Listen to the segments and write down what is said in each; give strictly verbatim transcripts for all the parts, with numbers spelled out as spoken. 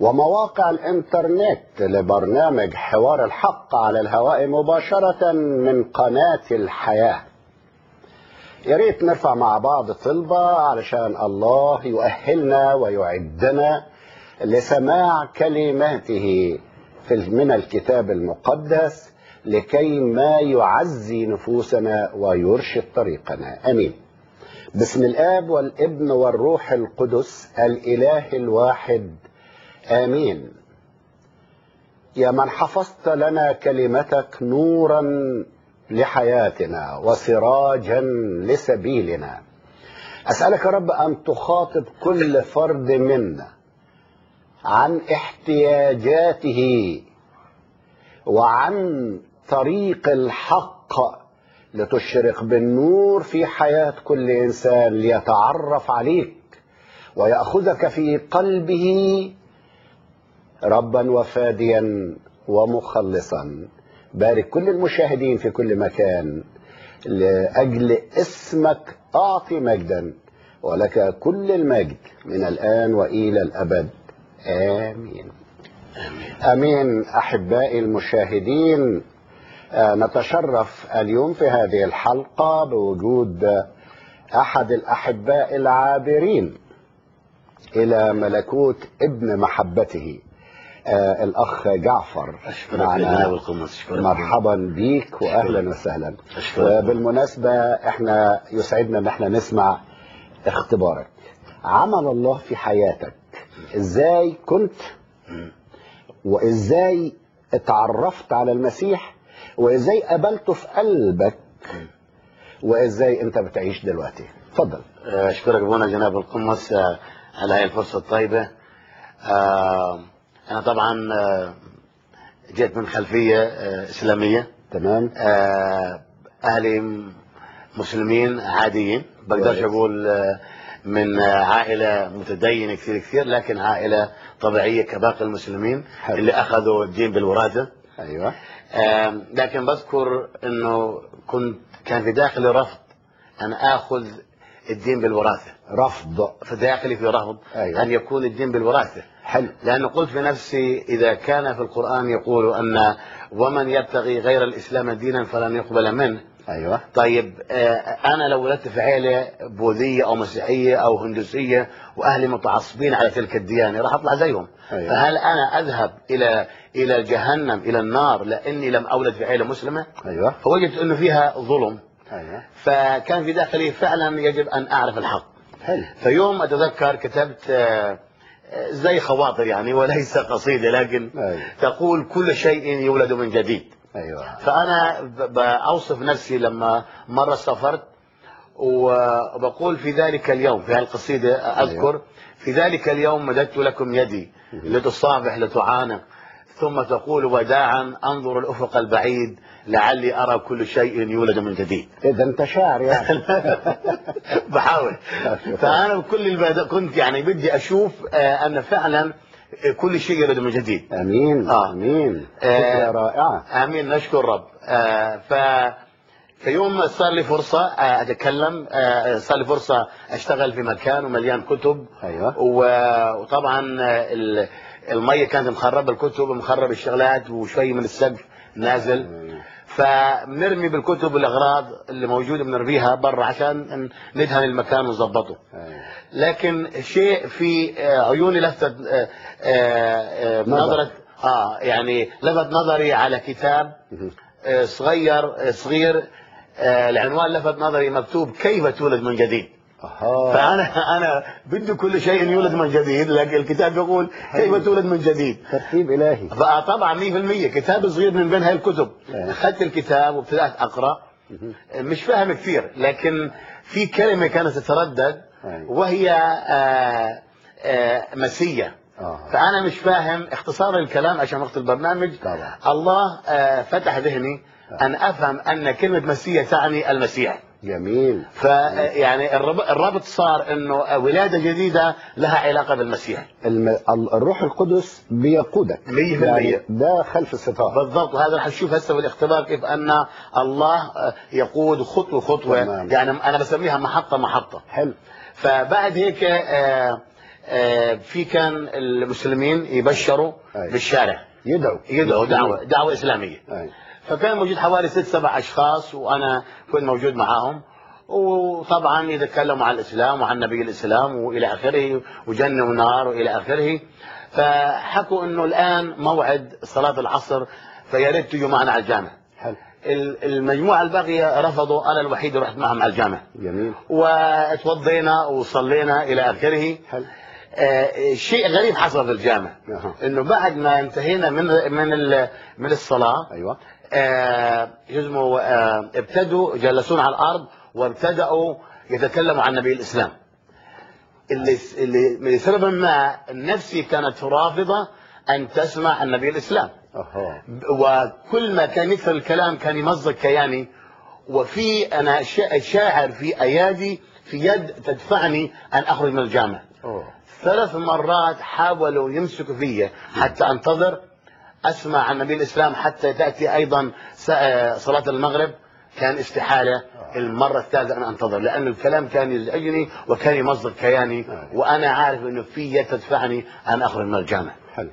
ومواقع الانترنت لبرنامج حوار الحق على الهواء مباشرة من قناة الحياة. يا ريت نرفع مع بعض طلبة علشان الله يؤهلنا ويعدنا لسماع كلماته من الكتاب المقدس لكي ما يعزي نفوسنا ويرشد طريقنا. امين. بسم الاب والابن والروح القدس الاله الواحد، امين. يا من حفظت لنا كلمتك نورا لحياتنا وسراجا لسبيلنا، اسالك يا رب ان تخاطب كل فرد منا عن احتياجاته وعن طريق الحق، لتشرق بالنور في حياة كل إنسان ليتعرف عليك ويأخذك في قلبه ربا وفاديا ومخلصا. بارك كل المشاهدين في كل مكان، لأجل اسمك أعطي مجدا، ولك كل المجد من الآن وإلى الأبد. آمين. آمين. آمين. أحبائي المشاهدين، نتشرف اليوم في هذه الحلقة بوجود أحد الأحباء العابرين إلى ملكوت ابن محبته، آه الأخ جعفر معنا. مرحبا بيك وأهلا وسهلا. وبالمناسبة احنا يسعدنا ان احنا نسمع اختبارك، عمل الله في حياتك، ازاي كنت وازاي اتعرفت على المسيح وازاي قبلته في قلبك وازاي انت بتعيش دلوقتي. اتفضل. اشكرك ابونا جناب القمص على هذه الفرصه الطيبه. انا طبعا جيت من خلفيه اسلاميه. تمام. اهلي مسلمين عاديين، بقدرش اقول من عائله متدينه كثير كثير، لكن عائله طبيعيه كباقي المسلمين. حلو. اللي اخذوا الدين بالوراثه. ايوه. لكن بذكر انه كنت كان في داخلي رفض ان اخذ الدين بالوراثه. رفض في داخلي، في رفض. أيوة. ان يكون الدين بالوراثه. حلو. لانه قلت في نفسي اذا كان في القران يقول ان ومن يبتغي غير الاسلام دينا فلن يقبل منه. ايوه. طيب انا لو ولدت في عائله بوذيه او مسيحيه او هندوسيه واهلي متعصبين على تلك الديانه راح اطلع زيهم. أيوة. فهل انا اذهب الى الى جهنم الى النار لاني لم اولد في عائله مسلمه؟ ايوه. فوجدت انه فيها ظلم. ايوه. فكان في داخلي فعلا يجب ان اعرف الحق. حلو. فيوم اتذكر كتبت زي خواطر يعني وليس قصيده، لكن أيوة. تقول كل شيء يولد من جديد. ايوه. فانا بوصف نفسي لما مره سافرت وبقول في ذلك اليوم في هالقصيده اذكر. أيوة. في ذلك اليوم مددت لكم يدي لتصافح لتعانق، ثم تقول وداعا انظر الافق البعيد لعلي ارى كل شيء يولد من جديد. اذا انت شاعر يعني. بحاول. فانا بكل البدء كنت يعني بدي اشوف آه ان فعلا كل شيء يولد من جديد. امين. آه. امين. فكره آه رائعه. امين. نشكر رب. آه ف في يوم صار لي فرصه اتكلم، آه صار لي فرصه اشتغل في مكان ومليان كتب. ايوه. وطبعا الميه كانت مخربه الكتب ومخرب الشغلات وشوي من السقف نازل. أيوة. فبنرمي بالكتب والاغراض اللي موجوده بنرميها برا عشان ندهن المكان ونظبطه. أيوة. لكن شيء في عيوني لفتت نظره اه يعني لفت نظري على كتاب صغير صغير. العنوان لفت نظري مكتوب كيف تولد من جديد. أوه. فانا انا بدي كل شيء يولد من جديد، لكن الكتاب يقول كيف تولد من جديد. ترتيب الهي. فطبعا مية بالمية كتاب صغير من بين هاي الكتب. اخذت الكتاب وابتدات اقرا، مش فاهم كثير، لكن في كلمه كانت تتردد وهي آآ آآ مسيه. فانا مش فاهم اختصار الكلام عشان وقت البرنامج. طبعا. الله فتح ذهني ان افهم ان كلمه مسيح تعني المسيح. جميل. فيعني الربط صار انه ولاده جديده لها علاقه بالمسيح. الم... الروح القدس بيقودك مية بالمية. يعني ده خلف الستار بالضبط. وهذا رح نشوف هسه بالاختبار كيف ان الله يقود خطوه خطوه. تمام. يعني انا بسميها محطه محطه. حلو. فبعد هيك آآ آه، في كان المسلمين يبشروا أي. بالشارع، يدعو يدعوا دعوه دعوه اسلاميه. أي. فكان موجود حوالي ست سبع اشخاص وانا كنت موجود معاهم، وطبعا يتكلموا عن الاسلام وعن نبي الاسلام والى اخره وجنه ونار والى اخره. فحكوا انه الان موعد صلاه العصر فيا ريت تجوا معنا على الجامع. حلو. المجموعه الباقيه رفضوا، انا الوحيد رحت معهم على الجامع. جميل. وتوضينا وصلينا الى اخره. حلو. آه شيء غريب حصل في الجامع، أها. انه بعد ما انتهينا من من ال- من الصلاه أيوة. آه يزموا آه ابتدوا جلسون على الارض وابتدأوا يتكلموا عن نبي الاسلام. اللي اللي لسبب ما نفسي كانت رافضه ان تسمع عن نبي الاسلام. أها. وكل ما كان يدخل الكلام كان يمزق كياني، وفي انا شا- شاعر في ايادي في يد تدفعني ان اخرج من الجامع. أوه. ثلاث مرات حاولوا يمسكوا فيا حتى انتظر اسمع عن نبي الاسلام حتى تاتي ايضا س- صلاه المغرب، كان استحاله. المره الثالثه انا انتظر لان الكلام كان يزعجني وكان يمزق كياني، وانا عارف انه في يد تدفعني ان اخرج من الجامع. حلو.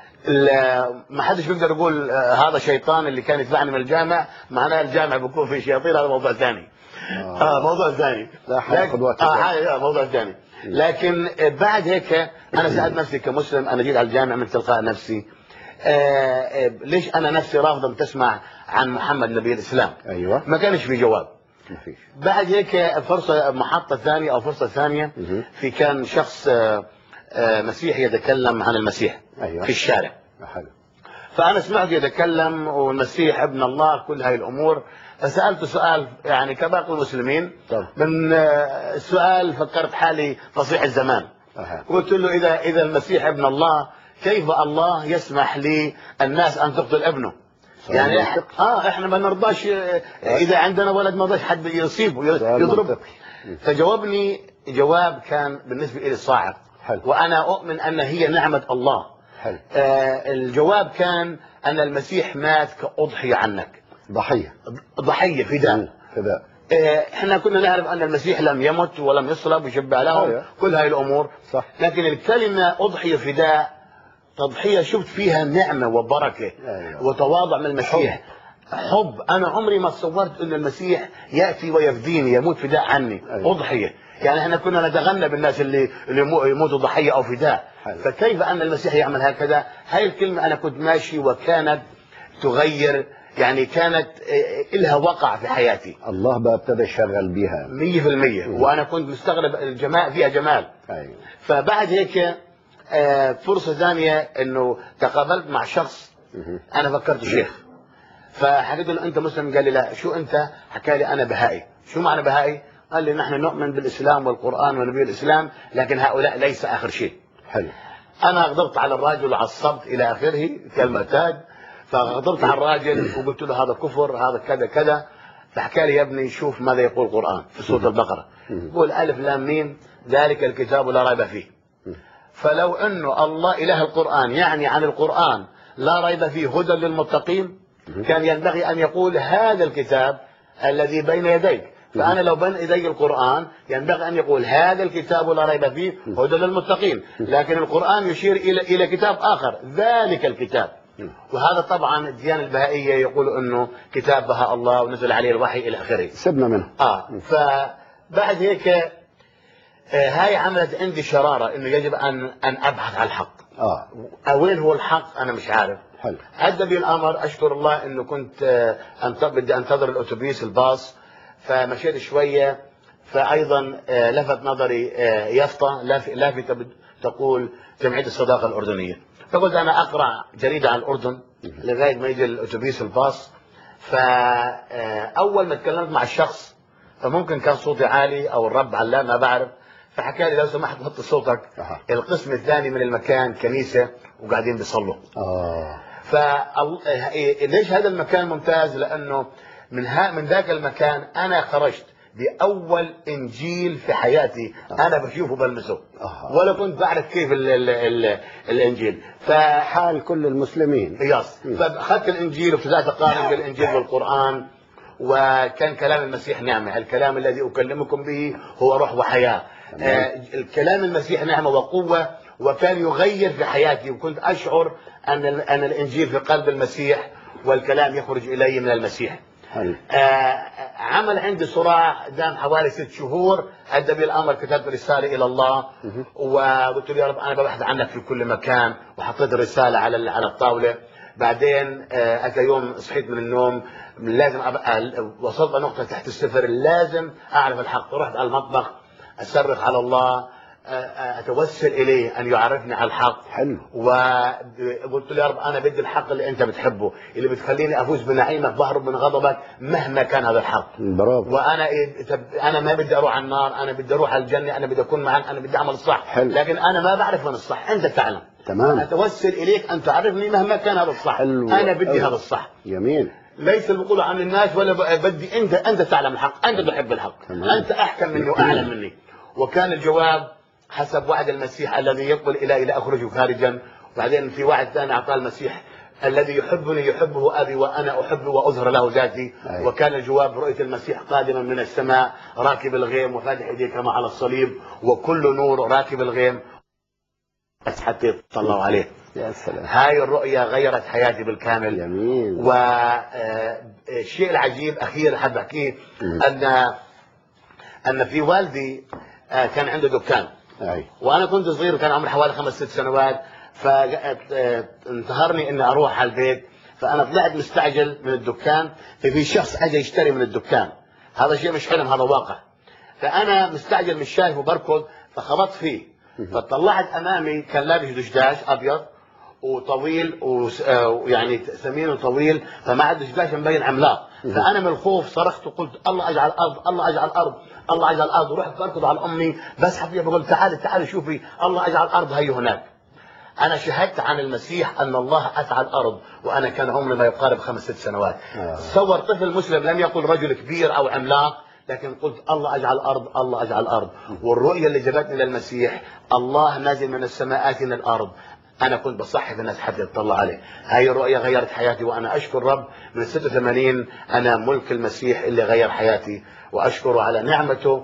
ال- ما حدش بيقدر يقول آه، هذا شيطان اللي كان يدفعني من الجامع، معناه الجامع بيكون فيه شياطين، هذا موضوع ثاني. آه. اه موضوع ثاني. لا حياخد وقت. اه حاجة- موضوع ثاني. لكن آه، بعد هيك انا سالت نفسي كمسلم، انا جيت على الجامع من تلقاء نفسي، آه، آه، ليش انا نفسي رافض ان تسمع عن محمد نبي الاسلام؟ أيوة. ما كانش في جواب. مفيش. بعد هيك فرصه محطه ثانيه او فرصه ثانيه، مهم. في كان شخص آه، آه، مسيحي يتكلم عن المسيح أيوة. في الشارع. حلو. فأنا سمعت يتكلم والمسيح ابن الله كل هاي الأمور، فسألته سؤال يعني كباقي المسلمين. طب. من آه، السؤال فكرت حالي فصيح الزمان. أها. قلت له إذا إذا المسيح ابن الله، كيف الله يسمح للناس أن تقتل ابنه؟ سؤال يعني إح- منطقي. اه احنا ما نرضاش آه، اذا عندنا ولد ما نرضاش حد يصيبه سؤال يضرب. منطقي. فجاوبني جواب كان بالنسبه لي صاعق. حلو. وانا اؤمن ان هي نعمه الله. حلو. آه الجواب كان ان المسيح مات كاضحيه عنك، ضحية. ضحيه فداء. فداء. آه احنا كنا نعرف ان المسيح لم يمت ولم يصلب ويشبع لهم أيوة. كل هاي الامور. صح. لكن الكلمه اضحيه فداء، تضحيه شفت فيها نعمه وبركه. أيوة. وتواضع من المسيح. حب. انا عمري ما تصورت ان المسيح ياتي ويفديني، يموت فداء عني. أيوة. اضحيه. يعني احنا كنا نتغنى بالناس اللي اللي يمو- يموتوا ضحيه او فداء. حلو. فكيف ان المسيح يعمل هكذا؟ هاي الكلمه انا كنت ماشي وكانت تغير، يعني كانت آه، لها وقع في حياتي الله بقى ابتدى يشغل بيها. مية في المية. وانا كنت مستغرب الجمال فيها جمال. أيوة. فبعد هيك آه، فرصه ثانيه انه تقابلت مع شخص مهم. انا فكرت شيخ، فحكيت له انت مسلم؟ قال لي لا. شو انت؟ حكى لي انا بهائي. شو معنى بهائي؟ قال لي نحن نؤمن بالاسلام والقران ونبي الاسلام، لكن هؤلاء ليس اخر شيء. حلو. انا غضبت على الراجل وعصبت الى اخره كالمعتاد. فغضبت على الراجل وقلت له هذا كفر، هذا كذا كذا. فحكى لي يا ابني شوف ماذا يقول القران في سوره البقره، يقول الف لام ميم ذلك الكتاب لا ريب فيه. فلو انه الله اله القران يعني عن القران لا ريب فيه هدى للمتقين، كان ينبغي ان يقول هذا الكتاب الذي بين يديك. فانا لو بين يدي القران ينبغي ان يقول هذا الكتاب لا ريب فيه هدى للمتقين، لكن القران يشير الى الى كتاب اخر ذلك الكتاب. وهذا طبعا الديانه البهائيه يقول انه كتاب بها الله ونزل عليه الوحي الى اخره. سيبنا منه. اه فبعد هيك آه هاي عملت عندي شراره انه يجب ان ان ابحث عن الحق. اه. وين هو الحق؟ انا مش عارف. حلو. ادى بي الامر اشكر الله انه كنت آه أنت- بدي انتظر الاتوبيس الباص، فمشيت شويه، فايضا آه لفت نظري آه يافطه لاف- لافته بت- تقول جمعيه الصداقه الاردنيه. فقلت انا اقرا جريده عن الاردن لغايه ما يجي الاتوبيس الباص. فاول ما تكلمت مع الشخص، فممكن كان صوتي عالي او الرب علام ما بعرف، فحكى لي لو سمحت وطي صوتك. أها. القسم الثاني من المكان كنيسه وقاعدين بيصلوا. اه. فليش هذا المكان ممتاز؟ لانه من ها من ذاك المكان انا خرجت باول انجيل في حياتي انا بشوفه بلمسه، أها. ولا كنت بعرف كيف ال ال ال الانجيل. ف حال كل المسلمين. يس فاخذت الانجيل وابتدات اقارن بالانجيل والقران، وكان كلام المسيح نعمة. الكلام الذي أكلمكم به هو روح وحياة. آه الكلام المسيح نعمة وقوة، وكان يغير في حياتي، وكنت أشعر أن أن الإنجيل في قلب المسيح والكلام يخرج إلي من المسيح. آه عمل عندي صراع دام حوالي ست شهور، أدى بي الأمر كتبت رسالة إلى الله وقلت له يا رب أنا ببحث عنك في كل مكان، وحطيت الرسالة على على الطاولة. بعدين آه أتى يوم صحيت من النوم لازم أبقى وصلت نقطة تحت الصفر، لازم أعرف الحق. رحت على المطبخ أصرخ على الله، اتوسل اليه ان يعرفني على الحق. حلو. وقلت له يا رب انا بدي الحق اللي انت بتحبه، اللي بتخليني افوز بنعيمك بهرب من غضبك مهما كان هذا الحق. برافو. وانا إيه انا ما بدي اروح على النار، انا بدي اروح على الجنه، انا بدي اكون معك، انا بدي اعمل الصح. حلو. لكن انا ما بعرف من الصح، انت تعلم. تمام. اتوسل اليك ان تعرفني مهما كان هذا الصح. حلو. انا بدي حلو. هذا الصح. جميل. ليس بقول عن الناس ولا بدي، انت انت تعلم الحق، انت تحب الحق. تمام. انت احكم مني واعلم مني. وكان الجواب حسب وعد المسيح الذي يقبل إلي لا أخرجه خارجا. وبعدين في وعد ثاني أعطاه المسيح الذي يحبني يحبه أبي وأنا أحبه وأظهر له ذاتي. أيوة. وكان الجواب رؤية المسيح قادما من السماء راكب الغيم وفاتح يديه كما على الصليب، وكل نور راكب الغيم بس حتى يطلعوا عليه. يا سلام. هاي الرؤية غيرت حياتي بالكامل. جميل. والشيء العجيب أخير حاب أحكيه أن أن في والدي كان عنده دكان. أي. وانا كنت صغير وكان عمري حوالي خمس ست سنوات، فانتهرني اني اروح على البيت، فانا طلعت مستعجل من الدكان، ففي شخص اجى يشتري من الدكان. هذا شيء مش حلم، هذا واقع. فانا مستعجل مش شايف وبركض، فخبطت فيه، فطلعت امامي كان لابس دشداش ابيض وطويل ويعني ثمين وطويل، فمع الدشداش مبين عملاق. فانا من الخوف صرخت وقلت الله اجعل الارض، الله اجعل الارض، الله اجعل الارض. ورحت بركض على امي بس حبيبي بقول تعالي تعالي شوفي الله اجعل الارض هي هناك. انا شهدت عن المسيح ان الله اتى الارض وانا كان عمري ما يقارب خمس ست سنوات. آه. تصور طفل مسلم لم يقل رجل كبير او عملاق، لكن قلت الله اجعل الارض، الله اجعل الارض. والرؤيه اللي جابتني للمسيح الله نازل من السماء اتي من الارض. انا كنت بصحف الناس حتى يطلع عليه. هاي الرؤيه غيرت حياتي، وانا اشكر رب من ستة وثمانين انا ملك المسيح اللي غير حياتي، واشكره على نعمته.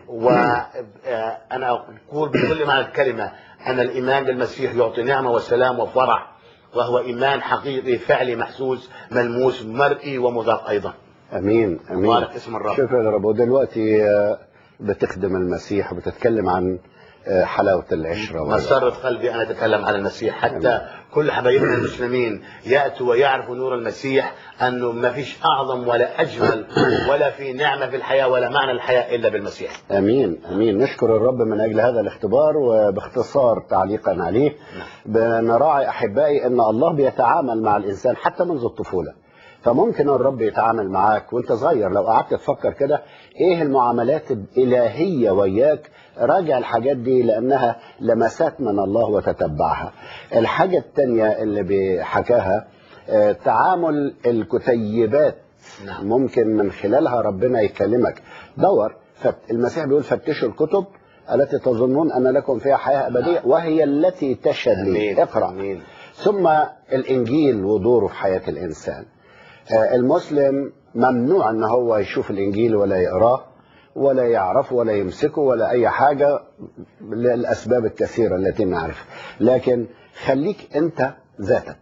وانا اقول بكل معنى الكلمه ان الايمان بالمسيح يعطي نعمه وسلام وفرح، وهو ايمان حقيقي فعلي محسوس ملموس مرئي ومذاق ايضا. امين امين. مبارك اسم الرب. شكرا يا رب. ودلوقتي بتخدم المسيح وبتتكلم عن حلاوة العشرة. مسرت قلبي أن أتكلم عن المسيح، حتى أمين. كل حبايبنا المسلمين يأتوا ويعرفوا نور المسيح، أنه ما فيش أعظم ولا أجمل ولا في نعمة في الحياة ولا معنى الحياة إلا بالمسيح. أمين أمين. نشكر الرب من أجل هذا الاختبار. وباختصار تعليقا عليه، بنراعي أحبائي أن الله بيتعامل مع الإنسان حتى منذ الطفولة. فممكن الرب يتعامل معاك وانت صغير. لو قعدت تفكر كده ايه المعاملات الالهيه وياك، راجع الحاجات دي لانها لمسات من الله وتتبعها. الحاجه الثانيه اللي بيحكاها تعامل الكتيبات، ممكن من خلالها ربنا يكلمك. دور، المسيح بيقول فتشوا الكتب التي تظنون ان لكم فيها حياه ابديه وهي التي تشهد لي. اقرا. ثم الانجيل ودوره في حياه الانسان. المسلم ممنوع ان هو يشوف الانجيل ولا يقراه ولا يعرفه ولا يمسكه ولا اي حاجه للاسباب الكثيره التي نعرفها، لكن خليك انت ذاتك،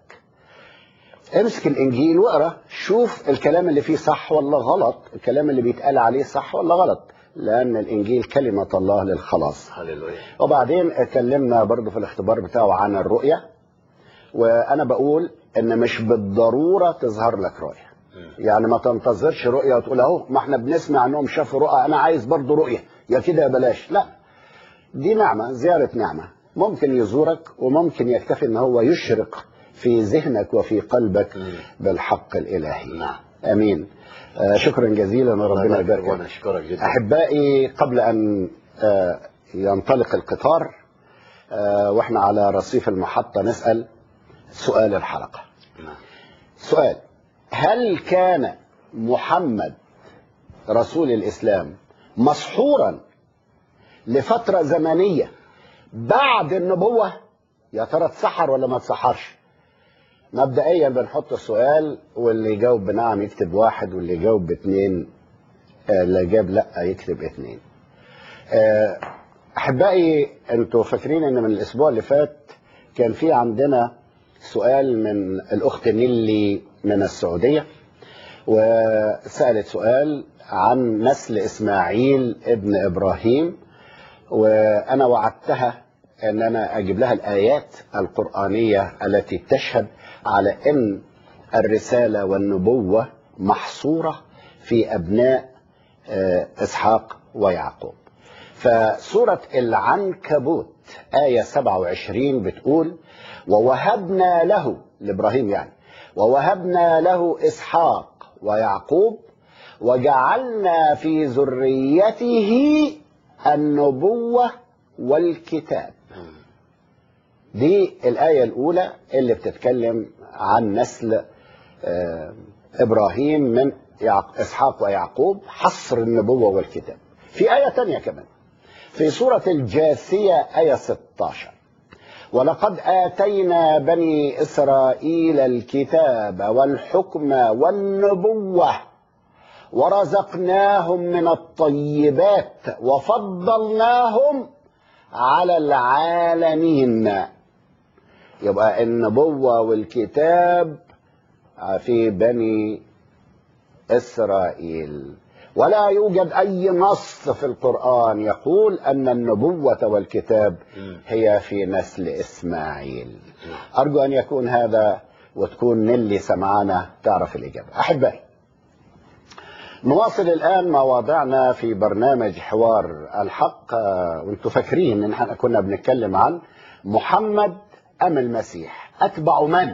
امسك الانجيل واقرا، شوف الكلام اللي فيه صح ولا غلط، الكلام اللي بيتقال عليه صح ولا غلط، لان الانجيل كلمه الله للخلاص. هللويا. وبعدين اتكلمنا برضو في الاختبار بتاعه عن الرؤيه، وانا بقول ان مش بالضروره تظهر لك رؤيه. يعني ما تنتظرش رؤيه وتقول اهو ما احنا بنسمع انهم شافوا رؤى انا عايز برضو رؤيه، يا كده يا بلاش. لا، دي نعمه، زياره نعمه. ممكن يزورك وممكن يكتفي ان هو يشرق في ذهنك وفي قلبك بالحق الالهي. نعم. امين. آه شكرا جزيلا وربنا يبارك. وانا اشكرك جدا. احبائي، قبل ان آه ينطلق القطار آه واحنا على رصيف المحطه نسال سؤال الحلقه. نعم. سؤال: هل كان محمد رسول الإسلام مسحورا لفترة زمنية بعد النبوة؟ يا ترى اتسحر ولا ما اتسحرش؟ مبدئيا بنحط السؤال، واللي يجاوب بنعم يكتب واحد، واللي يجاوب باثنين، اللي جاب لا يكتب اثنين. احبائي، انتوا فاكرين ان من الاسبوع اللي فات كان في عندنا سؤال من الاخت نيلي من السعوديه، وسالت سؤال عن نسل اسماعيل ابن ابراهيم، وانا وعدتها ان انا اجيب لها الايات القرانيه التي تشهد على ان الرساله والنبوه محصوره في ابناء اسحاق ويعقوب. فسوره العنكبوت ايه سبعة وعشرين بتقول: ووهبنا له، لابراهيم يعني، ووهبنا له اسحاق ويعقوب وجعلنا في ذريته النبوة والكتاب. دي الآية الأولى اللي بتتكلم عن نسل إبراهيم من إسحاق ويعقوب، حصر النبوة والكتاب. في آية تانية كمان في سورة الجاثية آية ستة عشر: ولقد آتينا بني إسرائيل الكتاب والحكم والنبوة ورزقناهم من الطيبات وفضلناهم على العالمين. يبقى النبوة والكتاب في بني إسرائيل، ولا يوجد أي نص في القرآن يقول أن النبوة والكتاب هي في نسل إسماعيل. أرجو أن يكون هذا، وتكون نيلي سمعانا تعرف الإجابة. أحبائي، نواصل الآن مواضعنا في برنامج حوار الحق. وانتم فاكرين ان احنا كنا بنتكلم عن محمد أم المسيح، أتبع من؟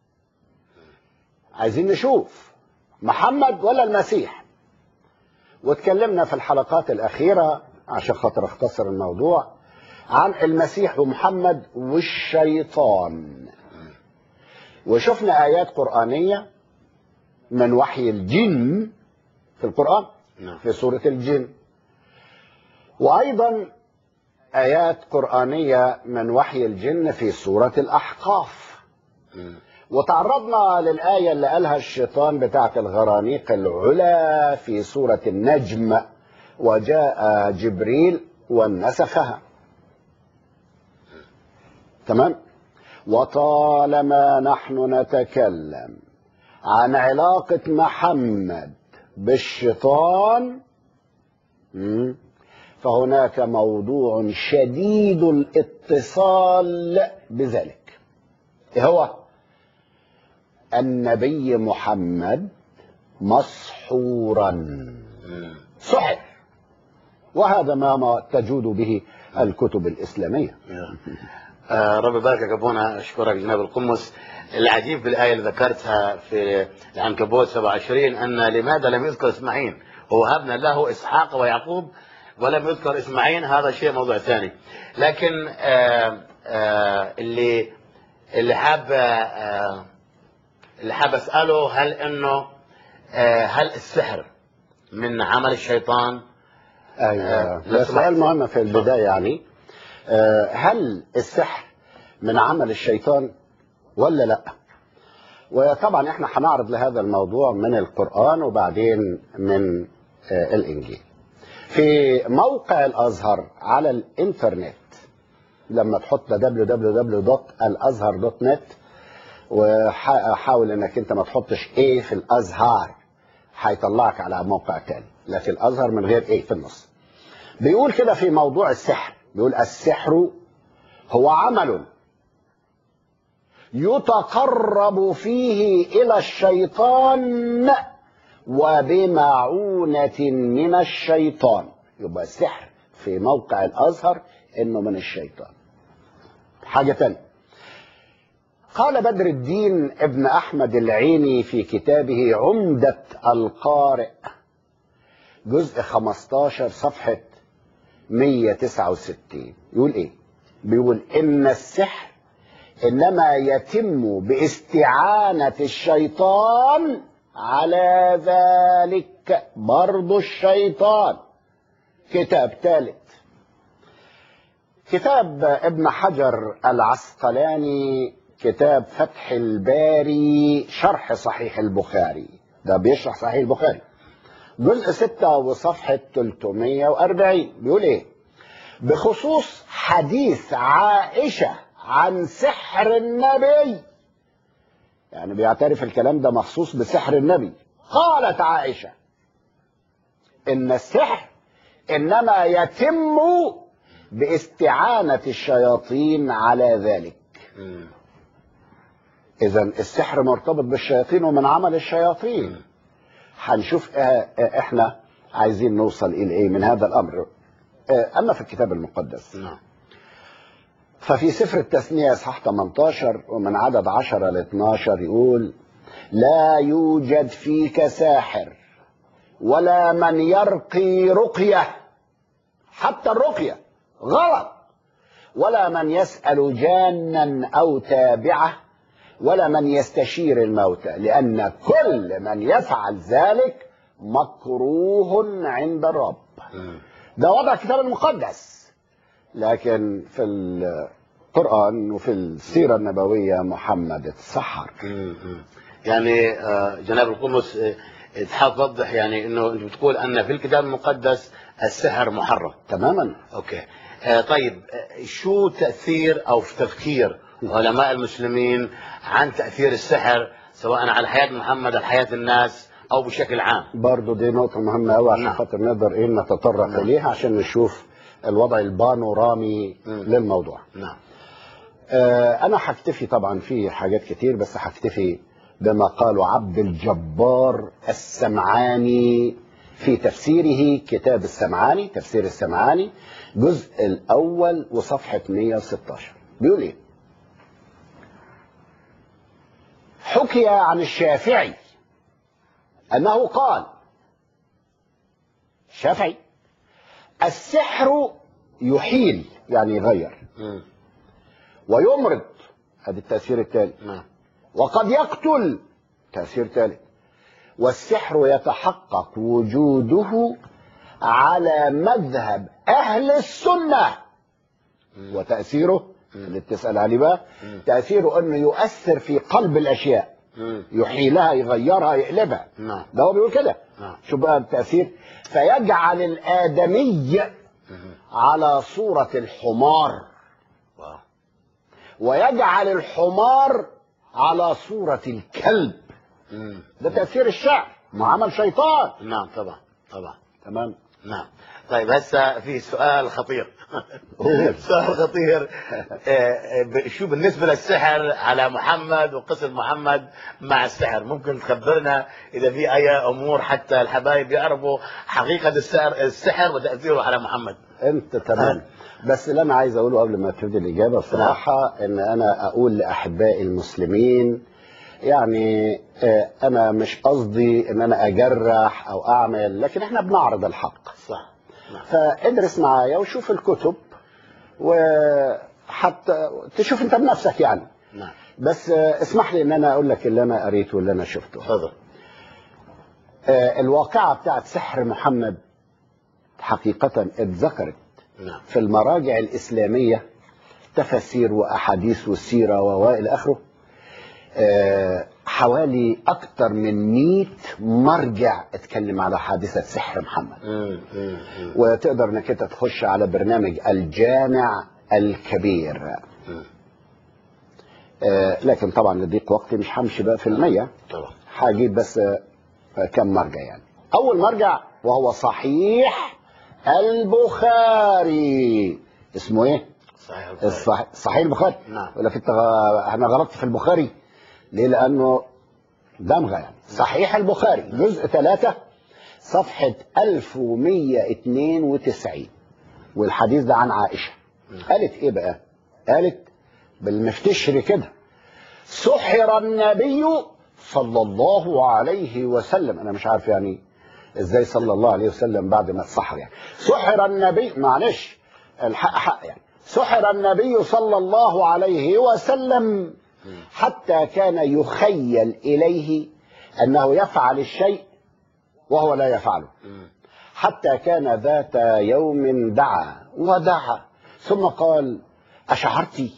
عايزين نشوف محمد ولا المسيح. واتكلمنا في الحلقات الأخيرة عشان خاطر اختصر الموضوع عن المسيح ومحمد والشيطان، وشفنا آيات قرآنية من وحي الجن في القرآن في سورة الجن، وأيضا آيات قرآنية من وحي الجن في سورة الأحقاف. وتعرضنا للآية اللي قالها الشيطان بتاعت الغرانيق العلا في سورة النجم: وجاء جبريل ونسخها. تمام؟ وطالما نحن نتكلم عن علاقة محمد بالشيطان، فهناك موضوع شديد الاتصال بذلك. إيه هو؟ النبي محمد مسحورا، سحر، وهذا ما تجود به الكتب الإسلامية. آه رب يبارك يا ابونا، اشكرك جناب القمص. العجيب بالايه اللي ذكرتها في العنكبوت سبعة وعشرين ان لماذا لم يذكر اسماعيل؟ ووهبنا له اسحاق ويعقوب ولم يذكر اسماعيل. هذا شيء موضوع ثاني. لكن آه آه اللي اللي حاب آه اللي حاب اساله، هل انه آه هل السحر من عمل الشيطان؟ ايوه، آه ده سؤال مهم في البدايه. يعني آه هل السحر من عمل الشيطان ولا لا؟ وطبعا احنا هنعرض لهذا الموضوع من القرآن وبعدين من آه الانجيل. في موقع الازهر على الانترنت، لما تحط دبليو دبليو دبليو دوت الازهر دوت نت، وحاول انك انت ما تحطش ايه في الازهر، هيطلعك على موقع تاني، لكن الازهر من غير ايه في النص. بيقول كده في موضوع السحر، بيقول: السحر هو عمل يتقرب فيه الى الشيطان وبمعونة من الشيطان. يبقى السحر في موقع الازهر انه من الشيطان. حاجة تانية، قال بدر الدين ابن احمد العيني في كتابه عمدة القارئ جزء خمستاشر صفحة مية وتسعة وستين، يقول ايه؟ بيقول: ان السحر انما يتم باستعانة الشيطان على ذلك. برضو الشيطان. كتاب ثالث، كتاب ابن حجر العسقلاني كتاب فتح الباري شرح صحيح البخاري، ده بيشرح صحيح البخاري، جزء ستة وصفحة ثلاثمائة وأربعين، بيقول ايه؟ بخصوص حديث عائشة عن سحر النبي، يعني بيعترف الكلام ده مخصوص بسحر النبي. قالت عائشة إن السحر إنما يتم باستعانة الشياطين على ذلك. إذا السحر مرتبط بالشياطين ومن عمل الشياطين. هنشوف إحنا عايزين نوصل إلى إيه من هذا الأمر. أما في الكتاب المقدس ففي سفر التثنية اصحاح ثمانية عشر ومن عدد عشرة ل اثناشر يقول: لا يوجد فيك ساحر ولا من يرقي رقية، حتى الرقية غلط، ولا من يسأل جانا أو تابعة، ولا من يستشير الموتى، لأن كل من يفعل ذلك مكروه عند الرب. ده وضع الكتاب المقدس. لكن في القرآن وفي السيرة النبوية محمد اتسحر. يعني جناب القمص تحاول توضح يعني انه بتقول ان في الكتاب المقدس السحر محرم تماما. اوكي. طيب شو تأثير او في تفكير علماء المسلمين عن تأثير السحر سواء على حياة محمد على حياة الناس او بشكل عام؟ برضه دي نقطة مهمة قوي عشان خاطر نقدر ايه نتطرق نعم. اليها عشان نشوف الوضع البانورامي مم. للموضوع. نعم. آه انا هكتفي طبعا في حاجات كتير، بس هكتفي بما قاله عبد الجبار السمعاني في تفسيره كتاب السمعاني، تفسير السمعاني جزء الاول وصفحة مئة وستة عشر. بيقول ايه؟ حكي عن الشافعي انه قال، الشافعي: السحر يحيل، يعني يغير، مم. ويمرض، هذا التأثير الثالث، نعم. وقد يقتل، تأثير ثالث، والسحر يتحقق وجوده على مذهب أهل السنة. مم. وتأثيره اللي بتسأل عليه بقى، تأثيره أنه يؤثر في قلب الأشياء، مم. يحيلها، يغيرها، يقلبها. نعم. ده هو بيقول كده. نعم. شو بقى التأثير؟ فيجعل الآدمي مم. على صورة الحمار، واو. ويجعل الحمار على صورة الكلب. مم. ده تأثير الشعر، معامل شيطان. نعم طبعا طبعا. تمام. نعم. طيب هسه في سؤال خطير. سؤال خطير. شو بالنسبه للسحر على محمد وقصه محمد مع السحر؟ ممكن تخبرنا اذا في اي امور حتى الحبايب يعرفوا حقيقه السحر السحر وتاثيره على محمد؟ انت تمام. بس اللي انا عايز اقوله قبل ما تبدي الاجابه بصراحه ان انا اقول لاحبائي المسلمين، يعني انا مش قصدي ان انا اجرح او اعمل، لكن احنا بنعرض الحق. صح. نعم. فادرس معايا وشوف الكتب وحتى تشوف انت بنفسك يعني. نعم. بس اسمح لي ان انا اقول لك اللي انا قريته واللي انا شفته. تفضل. الواقعه بتاعت سحر محمد حقيقه اتذكرت نعم. في المراجع الاسلاميه، تفاسير واحاديث والسيره والى اخره، حوالي اكتر من مئة مرجع اتكلم على حادثة سحر محمد. مم. مم. مم. وتقدر انك انت تخش على برنامج الجامع الكبير. مم. آه لكن طبعا لضيق وقتي مش همشي بقى في المية، طبعا هجيب بس آه كم مرجع. يعني اول مرجع وهو صحيح البخاري. اسمه ايه؟ صحيح البخاري. الصح... صحيح البخاري. نعم. ولا انت انا غلطت في البخاري ليه؟ لانه دمغه يعني. صحيح البخاري جزء ثلاثة صفحة ألف ومئة واثنين وتسعين، والحديث ده عن عائشة. قالت ايه بقى؟ قالت بالمفتشر كده: سحر النبي صلى الله عليه وسلم. انا مش عارف يعني ازاي صلى الله عليه وسلم بعد ما اتسحر يعني. سحر النبي، معلش الحق حق يعني، سحر النبي صلى الله عليه وسلم حتى كان يخيل إليه أنه يفعل الشيء وهو لا يفعله، حتى كان ذات يوم دعا ودعا ثم قال: أشعرت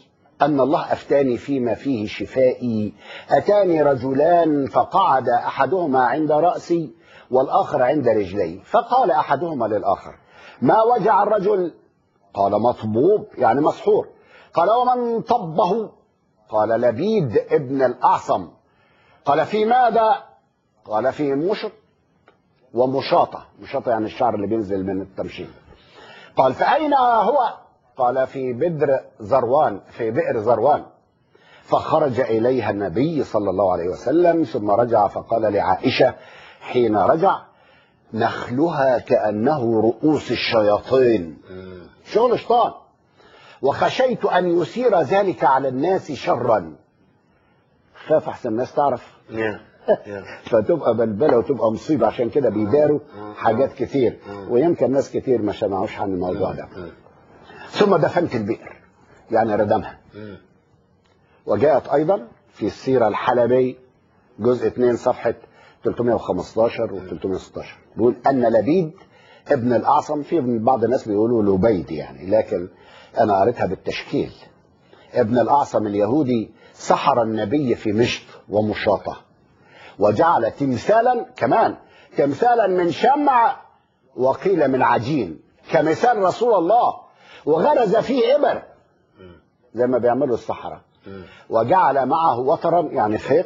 أن الله أفتاني فيما فيه شفائي، أتاني رجلان فقعد أحدهما عند رأسي والآخر عند رجلي، فقال أحدهما للآخر: ما وجع الرجل؟ قال: مطبوب يعني مسحور. قال: ومن طبه؟ قال: لبيد ابن الأعصم. قال: في ماذا؟ قال: في مشط ومشاطة. مشاطة يعني الشعر اللي بينزل من التمشيط. قال: فأين هو؟ قال: في بدر زروان، في بئر زروان. فخرج إليها النبي صلى الله عليه وسلم ثم رجع فقال لعائشة حين رجع: نخلها كأنه رؤوس الشياطين، شغل شيطان، وخشيت أن يثير ذلك على الناس شرا. خاف أحسن الناس تعرف فتبقى بلبلة وتبقى مصيبة، عشان كده بيداروا حاجات كتير، ويمكن ناس كتير ما سمعوش عن الموضوع ده. ثم دفنت البئر يعني ردمها. وجاءت أيضا في السيرة الحلبي جزء اثنين صفحة ثلاثمائة وخمسة عشر و ثلاثمائة وستة عشر بيقول أن لبيد ابن الأعصم، في بعض الناس بيقولوا لبيد يعني، لكن أنا قريتها بالتشكيل، ابن الأعصم اليهودي سحر النبي في مشط ومشاطة، وجعل تمثالا كمان تمثالا من شمع وقيل من عجين كمثال رسول الله، وغرز فيه إبر زي ما بيعملوا السحرة، وجعل معه وترا يعني خيط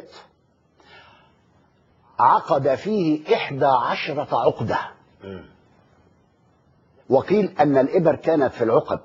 عقد فيه إحدى عشرة عقدة، وقيل أن الإبر كانت في العقد،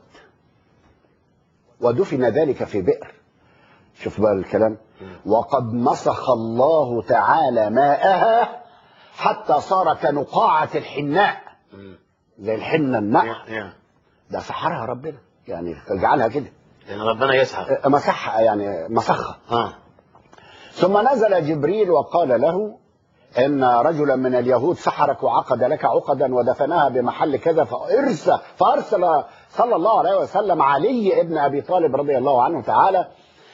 ودفن ذلك في بئر. شوف بقى الكلام. وقد مسخ الله تعالى ماءها حتى صار كنقاعة الحناء، زي الحنة النقع ده سحرها ربنا يعني، جعلها كده يعني ربنا يسحر مسحها يعني مسخها. ثم نزل جبريل وقال له إن رجلا من اليهود سحرك وعقد لك عقدا ودفنها بمحل كذا، فأرسل, فأرسل صلى الله عليه وسلم علي ابن أبي طالب رضي الله عنه تعالى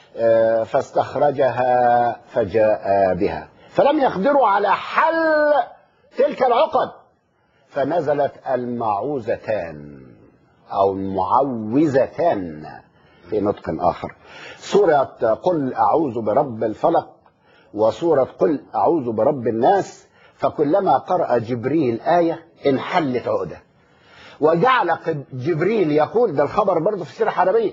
فاستخرجها فجاء بها، فلم يقدروا على حل تلك العقد، فنزلت المعوذتان أو المعوذتان في نطق آخر، سورة قل أعوذ برب الفلق وسورة قل أعوذ برب الناس، فكلما قرأ جبريل آية انحلت عقدة. وجعل جبريل يقول، ده الخبر برضه في السيرة الحربية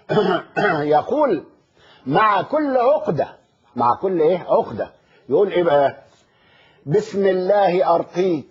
يقول مع كل عقدة، مع كل ايه عقدة يقول ايه بقى؟ بسم الله أرقيك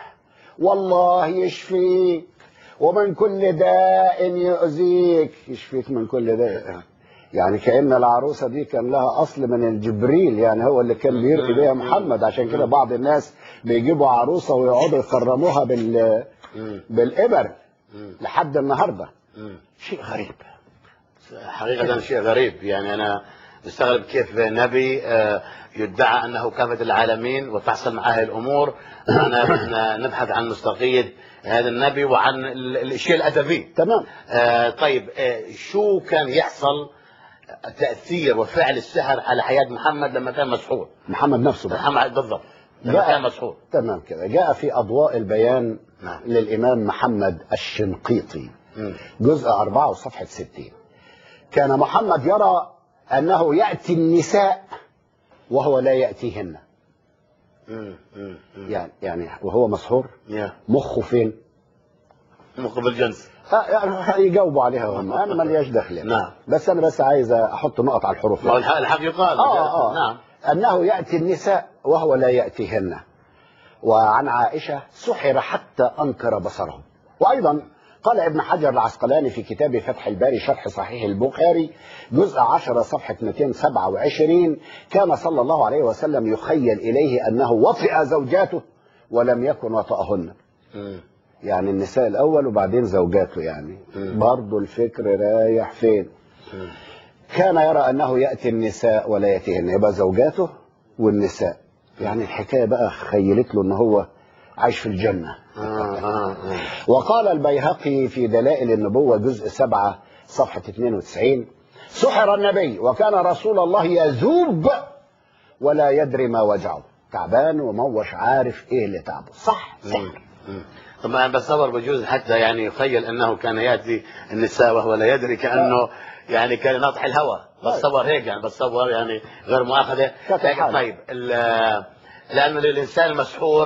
والله يشفيك ومن كل داء يؤذيك، يشفيك من كل داء. يعني كأن العروسة دي كان لها أصل من الجبريل، يعني هو اللي كان بيرقي بيها محمد، عشان كده بعض الناس بيجيبوا عروسة ويقعدوا يكرموها بال بالإبر لحد النهاردة. شيء غريب حقيقة، شيء غريب. يعني أنا مستغرب كيف نبي يدعى أنه كافة العالمين وتحصل معاه الأمور. أنا نبحث عن مصداقية هذا النبي وعن الشيء الأدبي. تمام. آه طيب، آه شو كان يحصل تأثير وفعل السحر على حياة محمد لما كان مسحور؟ محمد نفسه بقى. محمد بالضبط لما كان مسحور. تمام كده. جاء في أضواء البيان نعم. للإمام محمد الشنقيطي م. جزء أربعة وصفحة ستين. كان محمد يرى أنه يأتي النساء وهو لا يأتيهن. م. م. م. يعني يعني وهو مسحور yeah. مخه فين؟ مخه بالجنس. يجاوبوا عليها هم، انا مالياش دخل. نعم. بس انا بس عايز احط نقط على الحروف. الحق يقال. آه آه. نعم. انه ياتي النساء وهو لا ياتيهن. وعن عائشه سحر حتى انكر بصره. وايضا قال ابن حجر العسقلاني في كتاب فتح الباري شرح صحيح البخاري جزء عشرة صفحة مئتين وسبعة وعشرين: كان صلى الله عليه وسلم يخيل اليه انه وطئ زوجاته ولم يكن وطئهن. يعني النساء الأول وبعدين زوجاته، يعني برضو الفكر رايح فين؟ م. كان يرى أنه يأتي النساء ولا يأتيهن، يبقى زوجاته والنساء. يعني الحكاية بقى خيلت له أنه هو عايش في الجنة. وقال البيهقي في دلائل النبوة جزء سبعة صفحة اثنين وتسعين: سحر النبي وكان رسول الله يذوب ولا يدري ما وجعه، تعبان وموش عارف إيه اللي تعبه. صح سحر. طبعا بتصور بجوز حتى يعني يخيل انه كان ياتي النساء وهو لا يدري، كانه يعني كان ناطح الهواء، بتصور هيك يعني، بتصور يعني غير مؤاخذه. طيب لانه للانسان المسحور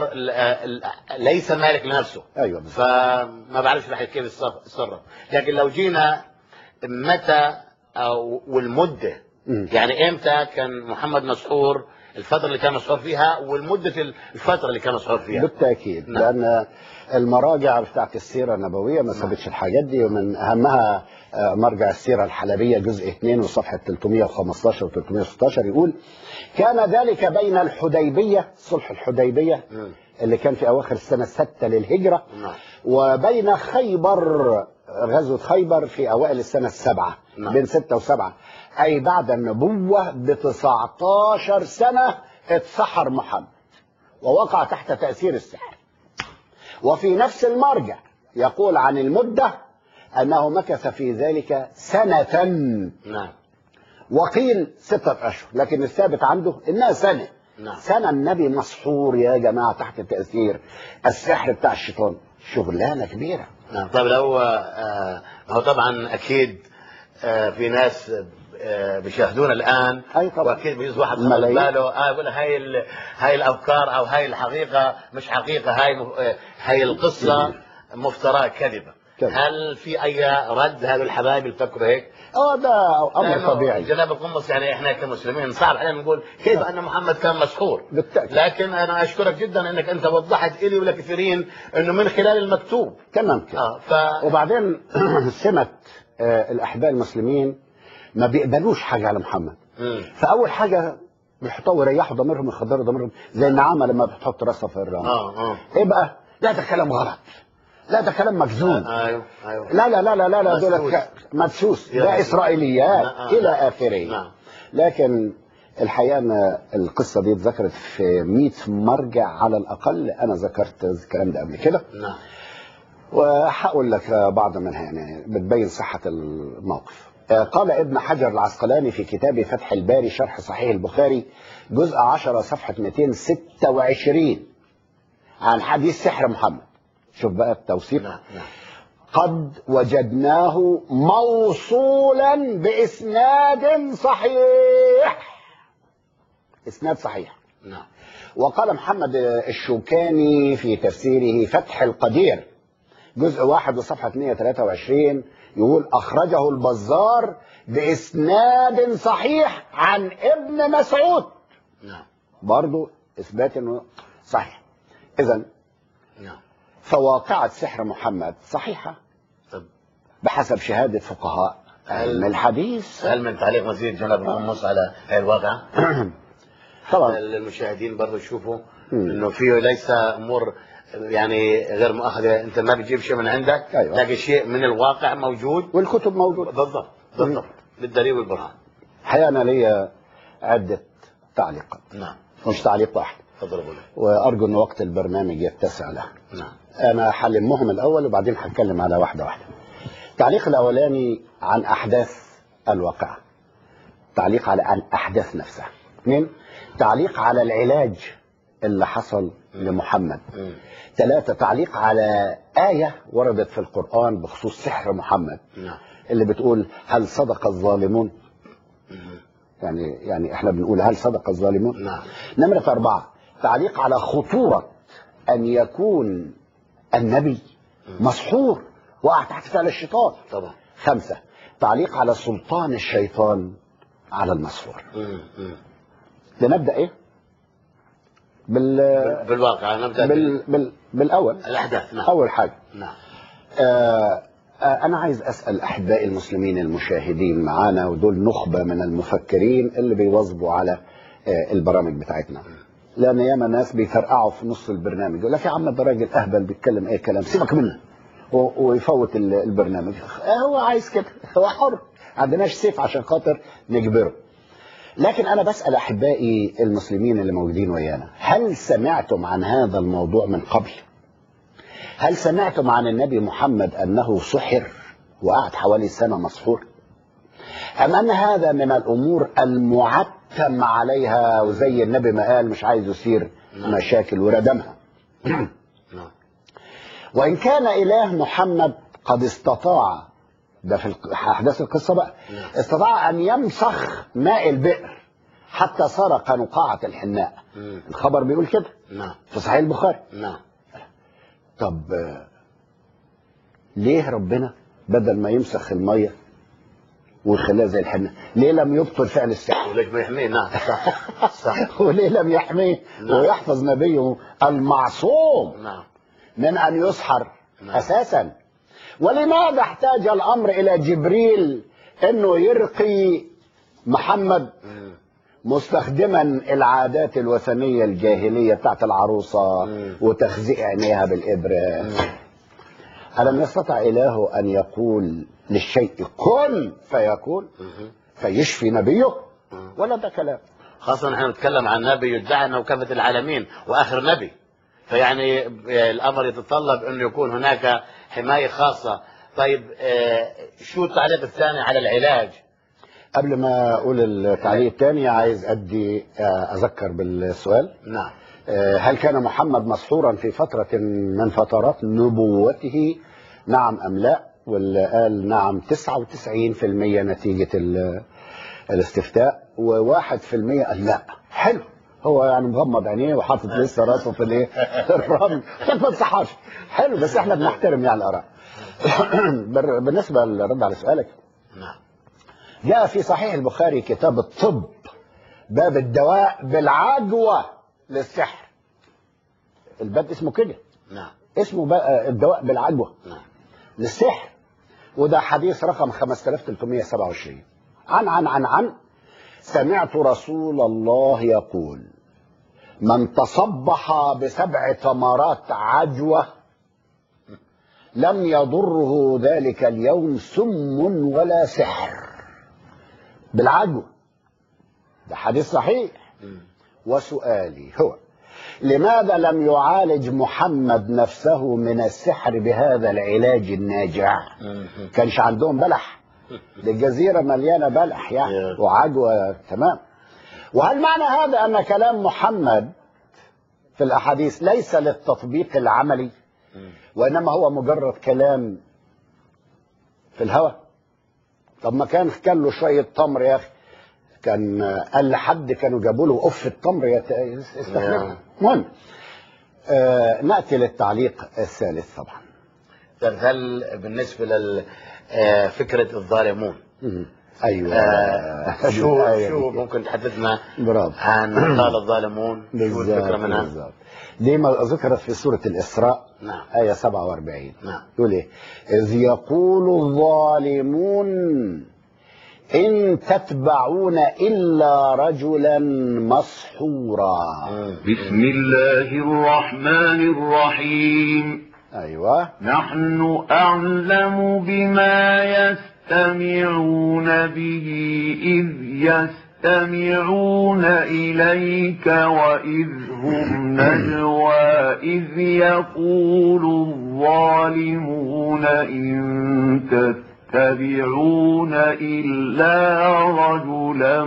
ليس مالك لنفسه. ايوه فما بعرفش رح كيف يتصرف. لكن لو جينا متى او والمده، يعني امتى كان محمد مسحور، الفتره اللي كان مسحور فيها والمده الفتره اللي كان مسحور فيها. بالتاكيد. نعم. لان المراجع بتاعت السيره النبويه ما سابتش الحاجات دي، ومن اهمها مرجع السيره الحلبيه جزء اثنين وصفحه ثلاثمائة وخمسة عشر و ثلاثمائة وستة عشر يقول: كان ذلك بين الحديبيه، صلح الحديبيه م. اللي كان في اواخر السنه السادسه للهجره، م. وبين خيبر، غزوه خيبر في اوائل السنه السابعه، م. بين ستة وسبعة، اي بعد النبوه ب تسعة عشر سنه اتسحر محمد ووقع تحت تاثير السحر. وفي نفس المرجع يقول عن المده انه مكث في ذلك سنه. نعم. وقيل ستة اشهر، لكن الثابت عنده انها سنه. نعم. سنه النبي مسحور يا جماعه تحت تاثير السحر بتاع الشيطان، شغلانه كبيره. نعم. طيب لو آه هو طبعا اكيد آه في ناس آه بيشاهدونا الان، اي طبعا، واكيد بيجوز واحد خد باله اه يقول هاي هاي الافكار او هاي الحقيقه مش حقيقه، هاي هاي القصه مفتراه كذبه. هل في اي رد هذا الحبايب اللي بتفكروا هيك؟ اه ده امر طبيعي. جناب القمص يعني احنا كمسلمين صعب علينا نقول كيف ان محمد كان مسحور. بالتأكيد. لكن انا اشكرك جدا انك انت وضحت لي ولكثيرين انه من خلال المكتوب. تمام كده. اه ف... وبعدين سمة آه الاحباء المسلمين ما بيقبلوش حاجه على محمد. م. فاول حاجه بيحطوا ويريحوا ضميرهم ويخدروا ضميرهم زي النعامه لما بتحط راسها في الرمل. اه اه ايه بقى؟ لا ده كلام غلط، لا ده كلام مكذوب. آه ايوه ايوه لا لا لا لا لا, لا دول مدسوس، ده اسرائيليات آه الى اخره. نعم. لكن الحقيقه ان القصه دي اتذكرت في مئة مرجع على الاقل، انا ذكرت الكلام ده قبل كده. نعم. وهقول لك بعض منها يعني بتبين صحه الموقف. قال ابن حجر العسقلاني في كتابه فتح الباري شرح صحيح البخاري جزء عشرة صفحه مئتين وستة وعشرين عن حديث سحر محمد. شوف بقى التوثيق. نعم. نعم. قد وجدناه موصولا بإسناد صحيح، إسناد صحيح. نعم. وقال محمد الشوكاني في تفسيره فتح القدير جزء واحد وصفحة مئة وثلاثة وعشرين يقول: أخرجه البزار بإسناد صحيح عن ابن مسعود. نعم. برضو إثبات إنه صحيح. إذن نعم. فواقعة سحر محمد صحيحة بحسب شهادة فقهاء علم الحديث. هل من تعليق مزيد جناب القمص على هذه الواقعة؟ طبعا المشاهدين برضه يشوفوا انه فيه ليس امور يعني غير مؤاخذة، انت ما بتجيب شيء من عندك. أيوة. لكن شيء من الواقع موجود والكتب موجودة. بالضبط بالضبط بالدليل والبرهان. الحقيقة أنا لي عدة تعليقات. نعم. مش تعليق واحد. تفضل. وأرجو أن وقت البرنامج يتسع له. نعم. أنا هلمهم الأول وبعدين هتكلم على واحدة واحدة. التعليق الأولاني عن أحداث الواقعة، تعليق على الأحداث نفسها. اثنين، تعليق على العلاج اللي حصل لمحمد. م. ثلاثة، تعليق على آية وردت في القرآن بخصوص سحر محمد. نعم. اللي بتقول: هل صدق الظالمون؟ م. يعني يعني احنا بنقول هل صدق الظالمون؟ نعم. نمرة أربعة، تعليق على خطورة أن يكون النبي مسحور وقع تحت فعل الشيطان. طبعا. خمسة، تعليق على سلطان الشيطان على المسحور. لنبدأ ايه؟ بال بالواقع. نبدأ بال... بال... بالأول الأحداث. نعم. أول حاجة. نعم. آه آه أنا عايز أسأل أحبائي المسلمين المشاهدين معانا، ودول نخبة من المفكرين اللي بيواظبوا على آه البرامج بتاعتنا، لأن ياما ناس بيفرقعوا في نص البرنامج يقول لك يا عم ده راجل أهبل بيتكلم أي كلام سيبك منه ويفوت البرنامج. هو عايز كده، هو حر، ما عندناش سيف عشان خاطر نجبره. لكن أنا بسأل أحبائي المسلمين اللي موجودين ويانا، هل سمعتم عن هذا الموضوع من قبل؟ هل سمعتم عن النبي محمد أنه سحر وقعد حوالي سنة مسحور؟ أم أن هذا من الأمور المعتم عليها، وزي النبي ما قال مش عايز يثير مشاكل وردمها؟ نعم. وإن كان إله محمد قد استطاع ده في احداث القصه بقى. استطاع ان يمسخ ماء البئر حتى صار كنقاعه الحناء. مم. الخبر بيقول كده نعم. في صحيح البخاري. نعم. طب آه، ليه ربنا بدل ما يمسخ الميه ويخليها زي الحناء ليه لم يبطل فعل السحر؟ وليش ما يحميه؟ نعم صح صح. وليه لم يحميه نعم. ويحفظ نبيه المعصوم نعم. من ان يسحر نعم. اساسا؟ ولماذا احتاج الامر الى جبريل انه يرقي محمد مم. مستخدما العادات الوثنيه الجاهليه بتاعت العروسه مم. وتخزيق عينيها بالابره؟ مم. ألم يستطع إله أن يقول للشيء كن فيكون مم. فيشفي نبيه؟ مم. ولا ده كلام. خاصة نحن نتكلم عن نبي يدعي أنه كافة العالمين وآخر نبي، فيعني الأمر يتطلب أنه يكون هناك حماية خاصة. طيب آه، شو التعليق الثاني على العلاج؟ قبل ما أقول التعليق الثاني عايز أدي آه، أذكر بالسؤال. نعم. آه، هل كان محمد مسحورا في فترة من فترات نبوته؟ نعم أم لا؟ واللي قال نعم تسعة وتسعين بالمئة نتيجة ال- الاستفتاء، وواحد في المئة قال لا. حلو، هو يعني مغمض عينيه وحاطط لسه راسه في الايه الرمل ما تصحاش. حلو، بس احنا بنحترم يعني الاراء. بر- بالنسبه للرد على سؤالك، نعم. جاء في صحيح البخاري كتاب الطب باب الدواء بالعجوه للسحر. الباب اسمه كده، نعم. اسمه بقى الدواء بالعجوه نعم. للسحر، وده حديث رقم خمسة آلاف وثلاثمئة وسبعة وعشرين. عن عن عن عن سمعت رسول الله يقول: من تصبح بسبع تمرات عجوة لم يضره ذلك اليوم سم ولا سحر. بالعجوة، ده حديث صحيح. مم. وسؤالي هو: لماذا لم يعالج محمد نفسه من السحر بهذا العلاج الناجع؟ مم. كانش عندهم بلح، دي الجزيرة مليانة بلح يعني Yeah. وعجوة تمام. وهل معنى هذا أن كلام محمد في الأحاديث ليس للتطبيق العملي مم. وإنما هو مجرد كلام في الهوى؟ طب ما كان كان له شوية تمر يا أخي، كان قال لحد كانوا جابوا له قف التمر يت- يستخدمه. Yeah. المهم آه نأتي للتعليق الثالث طبعا. طيب هل بالنسبة لفكرة الظالمون مم. أيوة. آه شو أيوة. شو ممكن تحدثنا برافو. عن قال الظالمون؟ شو بالظبط الفكرة منها؟ بالظبط. دي ما ذكرت في سورة الإسراء. نعم. آية سبعة وأربعين. نعم. يقول إيه؟ إذ يقول الظالمون إن تتبعون إلا رجلا مسحورا. بسم الله الرحمن الرحيم. أيوة. نحن أعلم بما يستمعون به إذ يستمعون إليك وإذ هم نجوى إذ يقول الظالمون إن تتبعون إلا رجلا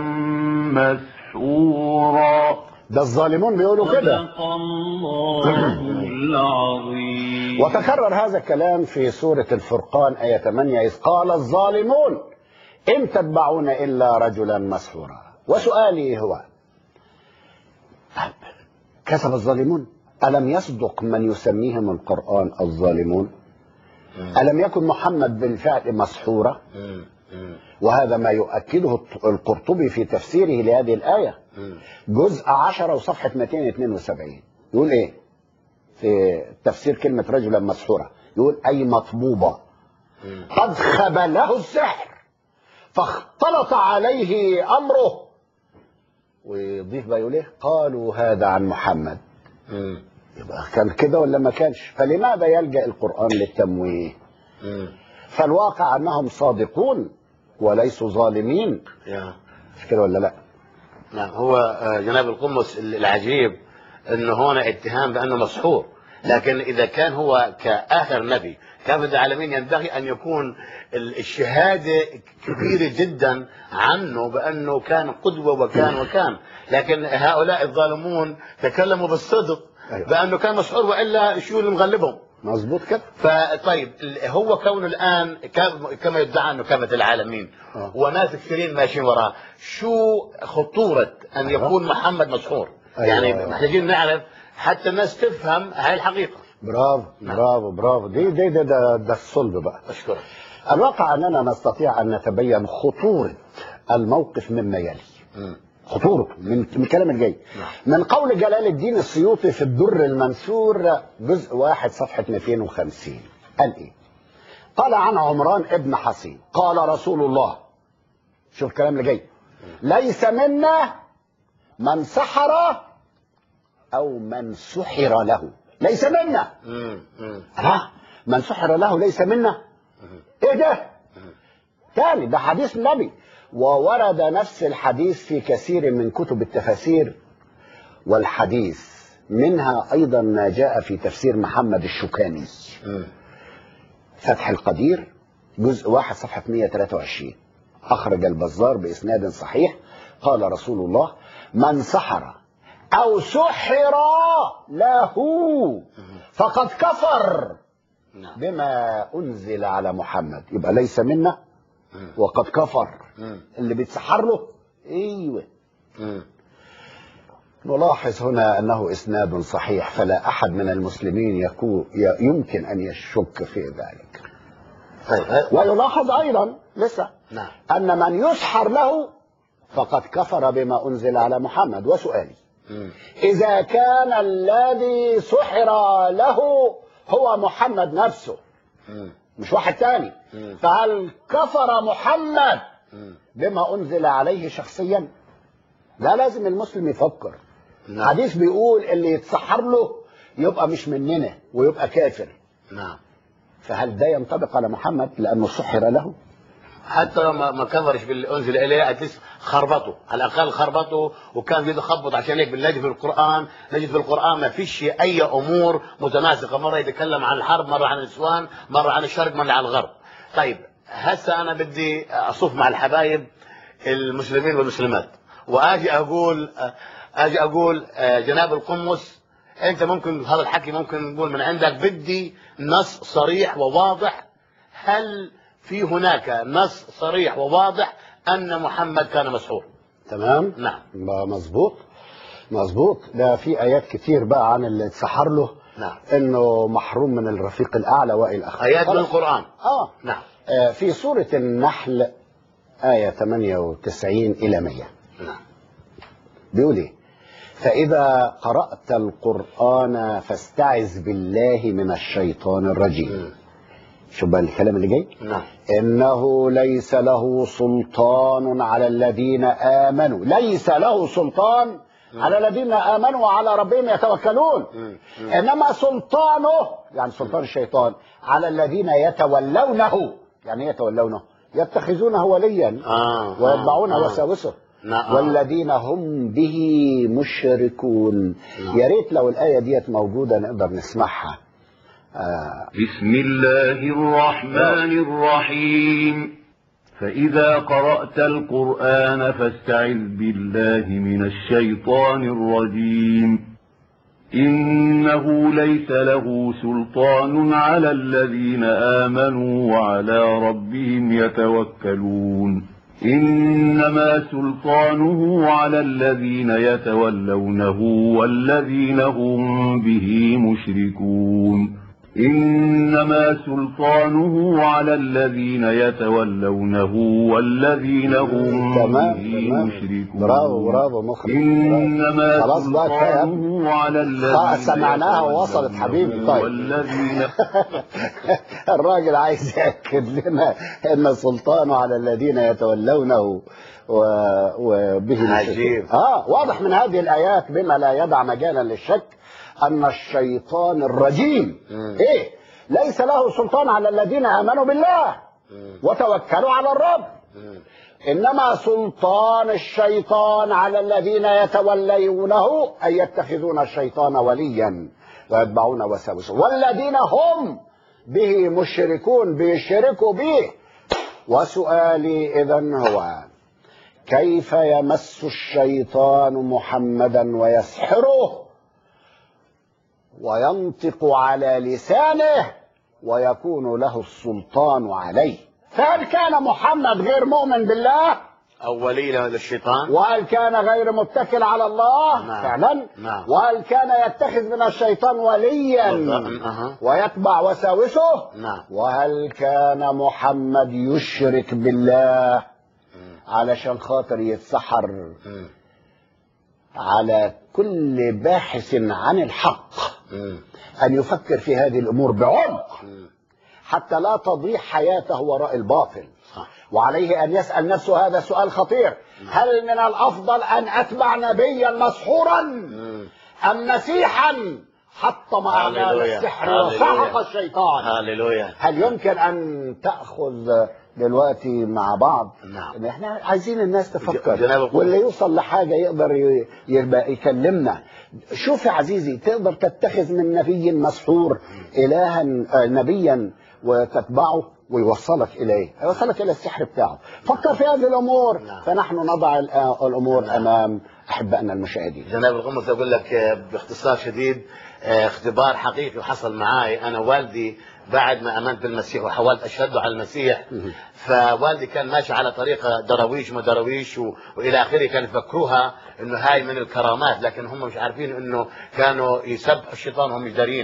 مسحورا. ده الظالمون بيقولوا كده. صدق الله العظيم. وتكرر هذا الكلام في سورة الفرقان آية ثمانية إذ قال الظالمون إن تتبعون إلا رجلا مسحورا. وسؤالي هو: كذب الظالمون؟ ألم يصدق من يسميهم القرآن الظالمون؟ ألم يكن محمد بالفعل مسحورا؟ وهذا ما يؤكده القرطبي في تفسيره لهذه الآية جزء عشرة وصفحة مئتين واثنين وسبعين. يقول إيه في تفسير كلمة رجلا مسحورا؟ يقول أي مطبوبة قد خبله السحر فاختلط عليه أمره. ويضيف بقى يقول إيه؟ قالوا هذا عن محمد. يبقى كان كده ولا ما كانش؟ فلماذا يلجأ القرآن للتمويه؟ فالواقع أنهم صادقون وليسوا ظالمين. مش كده ولا لا؟ نعم. هو جناب القمص العجيب انه هنا اتهام بانه مسحور، لكن اذا كان هو كاخر نبي كافة العالمين ينبغي ان يكون الشهاده كبيره جدا عنه بانه كان قدوه وكان وكان، لكن هؤلاء الظالمون تكلموا بالصدق بانه كان مسحور، والا شو اللي مغلبهم؟ مظبوط كده. فطيب هو كونه الان كما يدعى انه كافه العالمين آه. وناس كثيرين ماشيين وراه، شو خطوره ان آه. يكون محمد مسحور؟ أيوة. يعني محتاجين نعرف حتى الناس تفهم هاي الحقيقه. برافو برافو برافو، دي دي ده ده, ده الصلب بقى. اشكرك. الواقع اننا نستطيع ان نتبين خطوره الموقف مما يلي. م. خطورته من من الكلام الجاي. من قول جلال الدين السيوطي في الدر المنثور جزء واحد صفحة مئتين وخمسين، قال ايه؟ قال عن عمران ابن حصين قال رسول الله، شوف الكلام اللي جاي، ليس منا من سحر او من سحر له. ليس منا. لا، من سحر له ليس منا. ايه ده؟ تاني ده حديث النبي، وورد نفس الحديث في كثير من كتب التفاسير والحديث، منها ايضا ما جاء في تفسير محمد الشوكاني فتح القدير جزء واحد صفحة مئة وثلاثة وعشرين، اخرج البزار باسناد صحيح، قال رسول الله من سحر او سحر له فقد كفر بما انزل على محمد. يبقى ليس منا وقد كفر. اللي بيتسحر له ايوه. نلاحظ هنا انه اسناد صحيح، فلا احد من المسلمين يكون يمكن ان يشك في ذلك. ويلاحظ ايضا لسه ان من يسحر له فقد كفر بما انزل على محمد. وسؤالي، اذا كان الذي سحر له هو محمد نفسه مش واحد تاني، فهل كفر محمد بما انزل عليه شخصيا؟ لا، لازم المسلم يفكر. نعم. حديث بيقول اللي يتسحر له يبقى مش مننا ويبقى كافر. نعم. فهل ده ينطبق على محمد لانه سحر له؟ حتى لو ما كفرش باللي انزل اليه، اتليست خربطه، على الاقل خربطه وكان بده يخبط. عشان هيك بنلاقي في القران نجد في القران ما فيش اي امور متناسقه، مره يتكلم عن الحرب، مره عن النسوان، مره عن الشرق، مره عن الغرب. طيب هسه انا بدي اصف مع الحبايب المسلمين والمسلمات، واجي اقول اجي اقول جناب القمص، انت ممكن هذا الحكي ممكن نقول من عندك، بدي نص صريح وواضح. هل في هناك نص صريح وواضح ان محمد كان مسحور؟ تمام. نعم. مظبوط مظبوط. ده في ايات كتير بقى عن اللي اتسحر له. نعم. انه محروم من الرفيق الاعلى والى اخره. ايات من القران. اه نعم. آه في سوره النحل ايه ثمانية وتسعين الى مئة. نعم. بيقول ايه؟ فاذا قرات القران فاستعذ بالله من الشيطان الرجيم. شوف بقى الكلام اللي جاي. نعم. انه ليس له سلطان على الذين امنوا. ليس له سلطان مم. على الذين امنوا وعلى ربهم يتوكلون. مم. مم. انما سلطانه، يعني سلطان الشيطان، على الذين يتولونه. يعني ايه يتولونه؟ يتخذونه وليا آه. ويتبعون آه. وساوسه. نعم. والذين هم به مشركون. نعم. يا ريت لو الايه ديت موجوده نقدر نسمعها. آه. بسم الله الرحمن الرحيم. فإذا قرأت القرآن فاستعذ بالله من الشيطان الرجيم. إنه ليس له سلطان على الذين آمنوا وعلى ربهم يتوكلون. إنما سلطانه على الذين يتولونه والذين هم به مشركون. إنما سلطانه على الذين يتولونه والذين هم به مشركون. برافو برافو مخرج. إنما سلطانه على الذين سمعناها ووصلت حبيبي. طيب والذين الراجل عايز يأكد لنا ان سلطانه على الذين يتولونه وبه عجيب. اه واضح من هذه الآيات بما لا يدع مجالا للشك أن الشيطان الرجيم مم. إيه؟ ليس له سلطان على الذين آمنوا بالله مم. وتوكلوا على الرب. مم. إنما سلطان الشيطان على الذين يتولونه أي يتخذون الشيطان وليا ويتبعون وساوسه والذين هم به مشركون، بيشركوا به. وسؤالي إذن هو كيف يمس الشيطان محمدا ويسحره وينطق على لسانه ويكون له السلطان عليه. فهل كان محمد غير مؤمن بالله؟ أو ولي للشيطان؟ وهل كان غير متكل على الله؟ نعم. فعلا. نعم. وهل كان يتخذ من الشيطان وليا أه. ويتبع وساوسه؟ نعم. وهل كان محمد يشرك بالله م. علشان خاطر يتسحر م. على كل باحث عن الحق م. أن يفكر في هذه الأمور بعمق م. حتى لا تضيع حياته وراء الباطل. وعليه أن يسأل نفسه هذا سؤال خطير: هل من الأفضل أن أتبع نبيا مسحورا أم مسيحا حطم أعمال السحر وسحق الشيطان؟ هاليلويا. هل يمكن أن تأخذ دلوقتي مع بعض؟ نعم. إن إحنا عايزين الناس تفكر، واللي يوصل لحاجة يقدر يبقى يكلمنا. شوف يا عزيزي، تقدر تتخذ من نبي مسحور إلها نبيا وتتبعه ويوصلك إليه، يوصلك إلى السحر بتاعه. فكر في هذه الأمور. نعم. فنحن نضع الأمور نعم. أمام أحبائنا المشاهدين. جناب القمص أقول لك باختصار شديد، اختبار حقيقي وحصل معاي. أنا والدي بعد ما آمنت بالمسيح وحاولت أشهده على المسيح، فوالدي كان ماشي على طريقة درويش ما درويش و... وإلى آخره، كانوا يفكروها إنه هاي من الكرامات، لكن هم مش عارفين إنه كانوا يسبحوا الشيطان وهم مش دارين.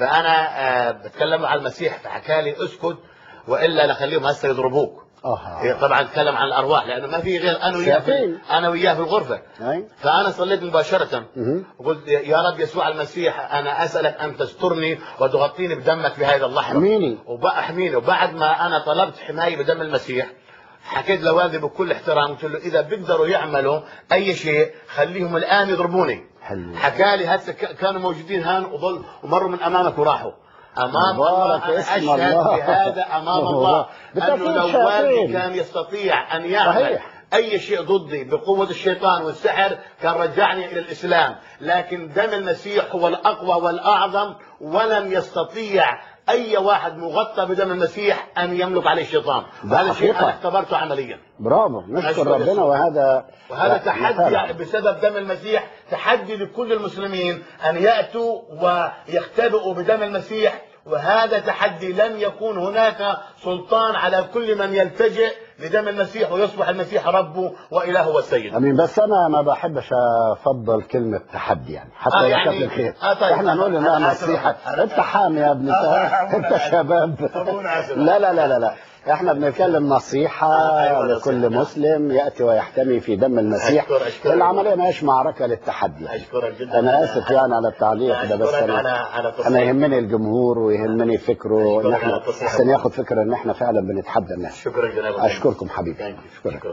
فأنا بتكلم على المسيح، فحكى لي اسكت والا نخليهم هسه يضربوك. اه طبعا اتكلم عن الارواح، لانه ما في غير انا وياه في انا وياه في الغرفه. أي. فانا صليت مباشره وقلت: يا رب يسوع المسيح، انا اسالك ان تسترني وتغطيني بدمك في هذا اللحظه. احميني وبأحميني. وبعد ما انا طلبت حمايه بدم المسيح، حكيت لوالدي بكل احترام، قلت له: اذا بيقدروا يعملوا اي شيء خليهم الان يضربوني. حكى لي: هسه كانوا موجودين هان وظل ومروا من امامك وراحوا. امام الله انا اشهد بهذا امام الله انه لو والدي كان يستطيع ان يعمل اي شيء ضدي بقوه الشيطان والسحر كان رجعني الى الاسلام، لكن دم المسيح هو الاقوى والاعظم، ولم يستطيع اي واحد مغطى بدم المسيح ان يملك عليه الشيطان. هذا شيء انا اختبرته عمليا. برافو، نشكر ربنا. وهذا وهذا تحدي يعني بسبب دم المسيح، تحدي لكل المسلمين ان ياتوا ويختبئوا بدم المسيح. وهذا تحدي، لن يكون هناك سلطان على كل من يلتجئ لدم المسيح ويصبح المسيح ربه وإله والسيد. امين. بس انا ما بحبش افضل كلمه تحدي يعني، حتى آه يعني يعني الخير. آه طيب. احنا نقول انها نصيحه. انت حامي يا ابن انت شباب. لا لا لا لا لا احنا بنتكلم نصيحه آه لكل مسلم ياتي ويحتمي في دم المسيح. أشكر أشكر العمليه ماهيش معركه للتحدي. اشكرك جدا. انا اسف يعني على التعليق ده، بس انا على على انا يهمني الجمهور ويهمني فكره، ان احنا احسن ياخد فكره ان احنا فعلا بنتحدى الناس. شكرا جناب. اشكركم حبيبي. شكرا.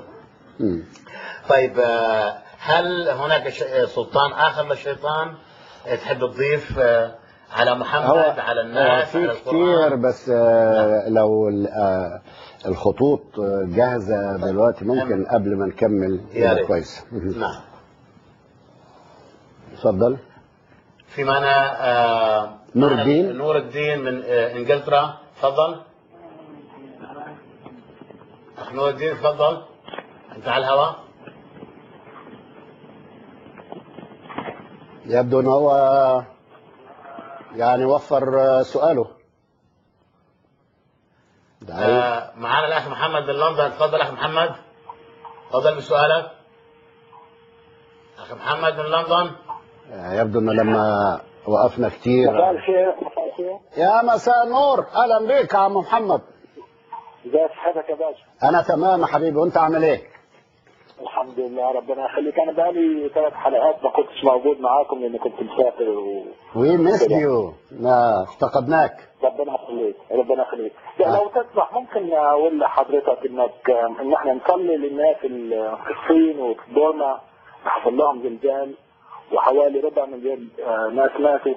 طيب، هل هناك سلطان اخر للشيطان تحب تضيف على محمد، على الناس، في كتير، بس آه لو آه الخطوط جاهزه دلوقتي ممكن قبل ما نكمل يبقى كويس. نعم. اتفضل. في معنا آه نور الدين. نور الدين من آه انجلترا. تفضل اخ نور الدين، تفضل انت على الهواء. يبدو ان هو يعني وفر سؤاله. آه معانا الاخ محمد من لندن. تفضل اخ محمد، تفضل بسؤالك. اخ محمد من لندن. يبدو انه لما وقفنا كتير. مساء الخير. مساء الخير يا مساء النور، اهلا بيك يا عم محمد. ازي صحتك يا باشا؟ انا تمام يا حبيبي، وانت عامل ايه؟ الحمد لله، ربنا يخليك. انا بقالي ثلاث حلقات ما كنتش موجود معاكم لاني كنت مسافر و وي ميس يو. لا افتقدناك. ربنا يخليك ربنا يخليك. لو تسمح ممكن اقول لحضرتك انك ان احنا نصلي للناس في الصين وفي بورما، حصل لهم زلزال وحوالي ربع مليون ناس ماتوا.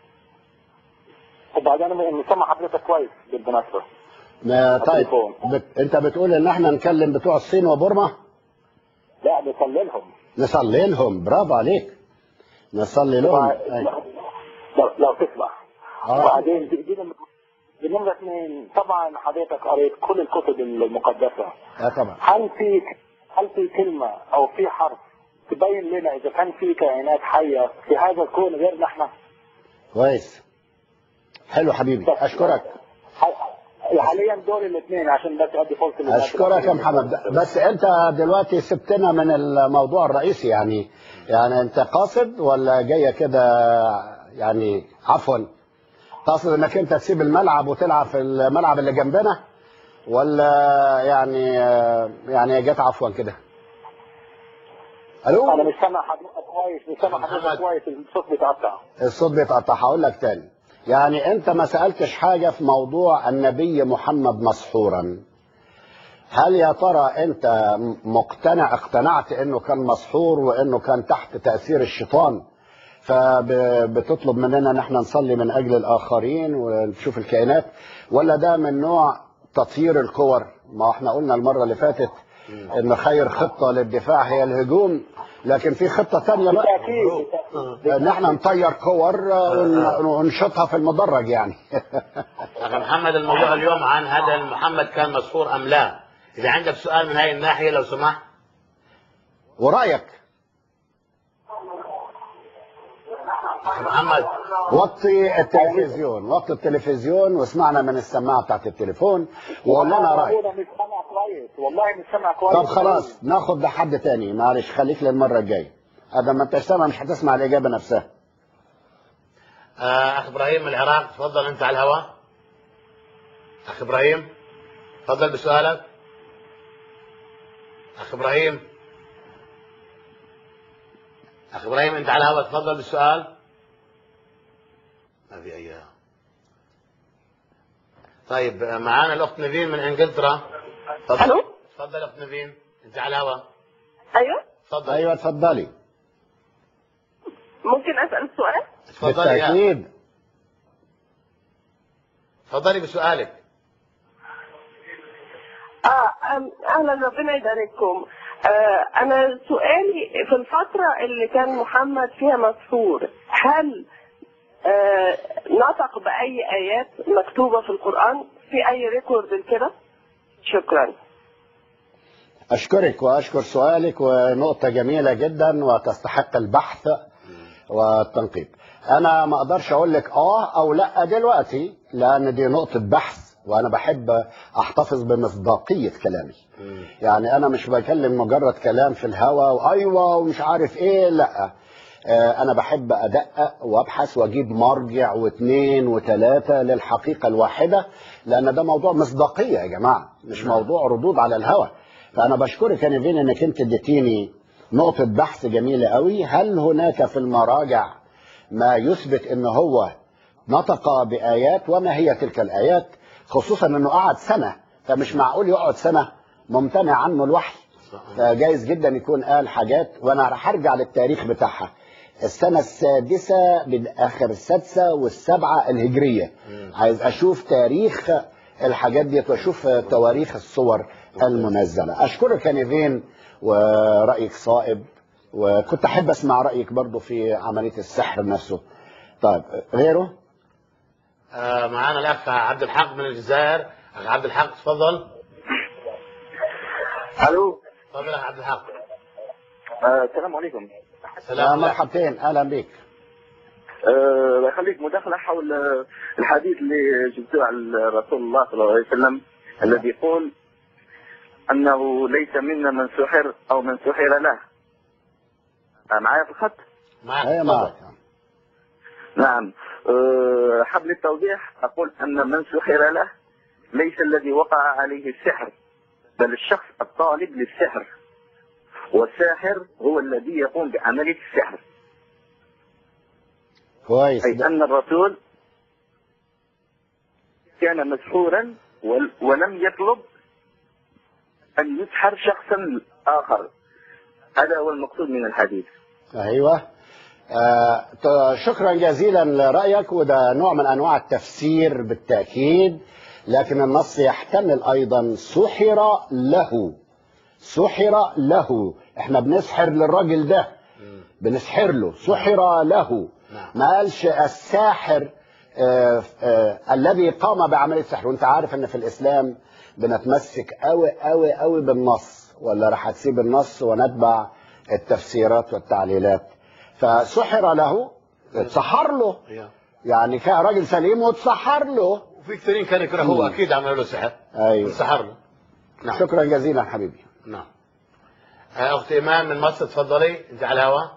وبعدين نسمع حضرتك كويس بالمناسبه. ما طيب بت... انت بتقول ان احنا نكلم بتوع الصين وبورما؟ لا، نصلي لهم. نصلي لهم، برافو عليك. نصلي لهم. لو, لو تسمح. آه. وبعدين دي نمرة اثنين، طبعا حضرتك قريت كل الكتب المقدسة. اه طبعا. هل في هل في كلمة او في حرف تبين لنا اذا كان في كائنات حية في هذا الكون غيرنا احنا؟ كويس. حلو حبيبي، اشكرك. حاليا دور الاثنين عشان بس ادي فرصه. اشكرك يا محمد. بس انت دلوقتي سبتنا من الموضوع الرئيسي، يعني يعني انت قاصد ولا جايه كده؟ يعني عفوا، قاصد انك انت تسيب الملعب وتلعب في الملعب اللي جنبنا، ولا يعني يعني جت عفوا كده؟ الو، انا مش سامع حضرتك كويس، مش سامع حضرتك كويس، الصوت بيتقطع. الصوت بيتقطع. هقول لك تاني، يعني انت ما سالتش حاجه في موضوع النبي محمد مسحورا. هل يا ترى انت مقتنع اقتنعت انه كان مسحور وانه كان تحت تاثير الشيطان، فبتطلب مننا ان احنا نصلي من اجل الاخرين ونشوف الكائنات، ولا ده من نوع تطهير الكور؟ ما احنا قلنا المره اللي فاتت ان خير خطه للدفاع هي الهجوم، لكن في خطه ثانيه بقى ان احنا نطير كور ونشطها في المدرج يعني. اخي محمد، الموضوع اليوم عن هذا محمد كان مسحور ام لا. اذا عندك سؤال من هاي الناحيه لو سمحت. ورايك اخي محمد، وطي التلفزيون، وطي التلفزيون واسمعنا من السماعه بتاعت التليفون وقول لنا رايك. مش سامع كويس، والله مش سامع كويس. طب خلاص ناخد ده حد تاني، معلش خليك للمره الجايه. هذا ما انتش سامع مش هتسمع الاجابه نفسها. آه اخ ابراهيم من العراق، تفضل انت على الهواء. اخ ابراهيم تفضل بسؤالك. اخ ابراهيم اخ ابراهيم انت على الهواء، تفضل بالسؤال. ما في اي. طيب معانا الاخت نيفين من انجلترا. الو، تفضل اخت نيفين، انت على الهواء. ايوه تفضل. ايوه اتفضلي. ممكن اسال سؤال؟ تفضلي. بالتاكيد. تفضلي بسؤالك. اه اهلا، ربنا يبارككم. آه انا سؤالي في الفتره اللي كان محمد فيها مسحور، هل آه نطق باي ايات مكتوبه في القران؟ في اي ريكورد كده؟ شكرا. اشكرك واشكر سؤالك، ونقطه جميله جدا وتستحق البحث والتنقيب. انا ما اقدرش اقول لك اه او لا دلوقتي، لان دي نقطه بحث، وانا بحب احتفظ بمصداقيه كلامي. يعني انا مش بكلم مجرد كلام في الهوا وايوه ومش عارف ايه، لا. انا بحب ادقق وابحث واجيب مرجع واثنين وثلاثه للحقيقه الواحده، لان ده موضوع مصداقيه يا جماعه، مش موضوع ردود على الهوا. فانا بشكرك يا نيفين انك انت اديتيني نقطه بحث جميله قوي. هل هناك في المراجع ما يثبت ان هو نطق بايات؟ وما هي تلك الايات؟ خصوصا انه قعد سنه، فمش معقول يقعد سنه ممتنع عنه الوحي. فجايز جدا يكون قال حاجات، وانا هرجع للتاريخ بتاعها. السنه السادسه من اخر السادسه والسبعه الهجريه. عايز اشوف تاريخ الحاجات دي واشوف تواريخ الصور المنزله. اشكرك يا نيفين، ورايك صائب، وكنت احب اسمع رايك برضو في عمليه السحر نفسه. طيب غيره؟ آه معانا الاخ عبد الحق من الجزائر. اخ عبد الحق تفضل. الو، تفضل يا عبد الحق. آه، السلام عليكم. سلام. مرحبتين، اهلا بك. الله آه يخليك. مداخله حول الحديث اللي جبتوه عن رسول الله صلى الله عليه وسلم الذي يقول انه ليس منا من سحر او من سحر له. آه معايا في الخط؟ معك. ايه معك. نعم. أه حبل التوضيح أقول أن من سحر له ليس الذي وقع عليه السحر، بل الشخص الطالب للسحر، والساحر هو الذي يقوم بعملية السحر. كويس. أي أن الرسول كان مسحورا ولم يطلب أن يسحر شخصا آخر. هذا هو المقصود من الحديث. أيوة. آه شكرا جزيلا لرأيك، وده نوع من أنواع التفسير بالتأكيد، لكن النص يحتمل أيضا سحر له. سحر له، احنا بنسحر للراجل ده، بنسحر له. سحر له، ما قالش الساحر آه آه الذي قام بعملية السحر. وانت عارف ان في الإسلام بنتمسك قوي قوي قوي بالنص، ولا راح تسيب النص ونتبع التفسيرات والتعليلات؟ فسحر له، اتسحر له، يعني كان راجل سليم وتسحر له. وفي كثيرين كانوا يكرهوه اكيد عملوا له سحر. ايوه سحر له. نعم. شكرا جزيلا حبيبي. نعم. اخت ايمان من مصر تفضلي، انت على الهواء.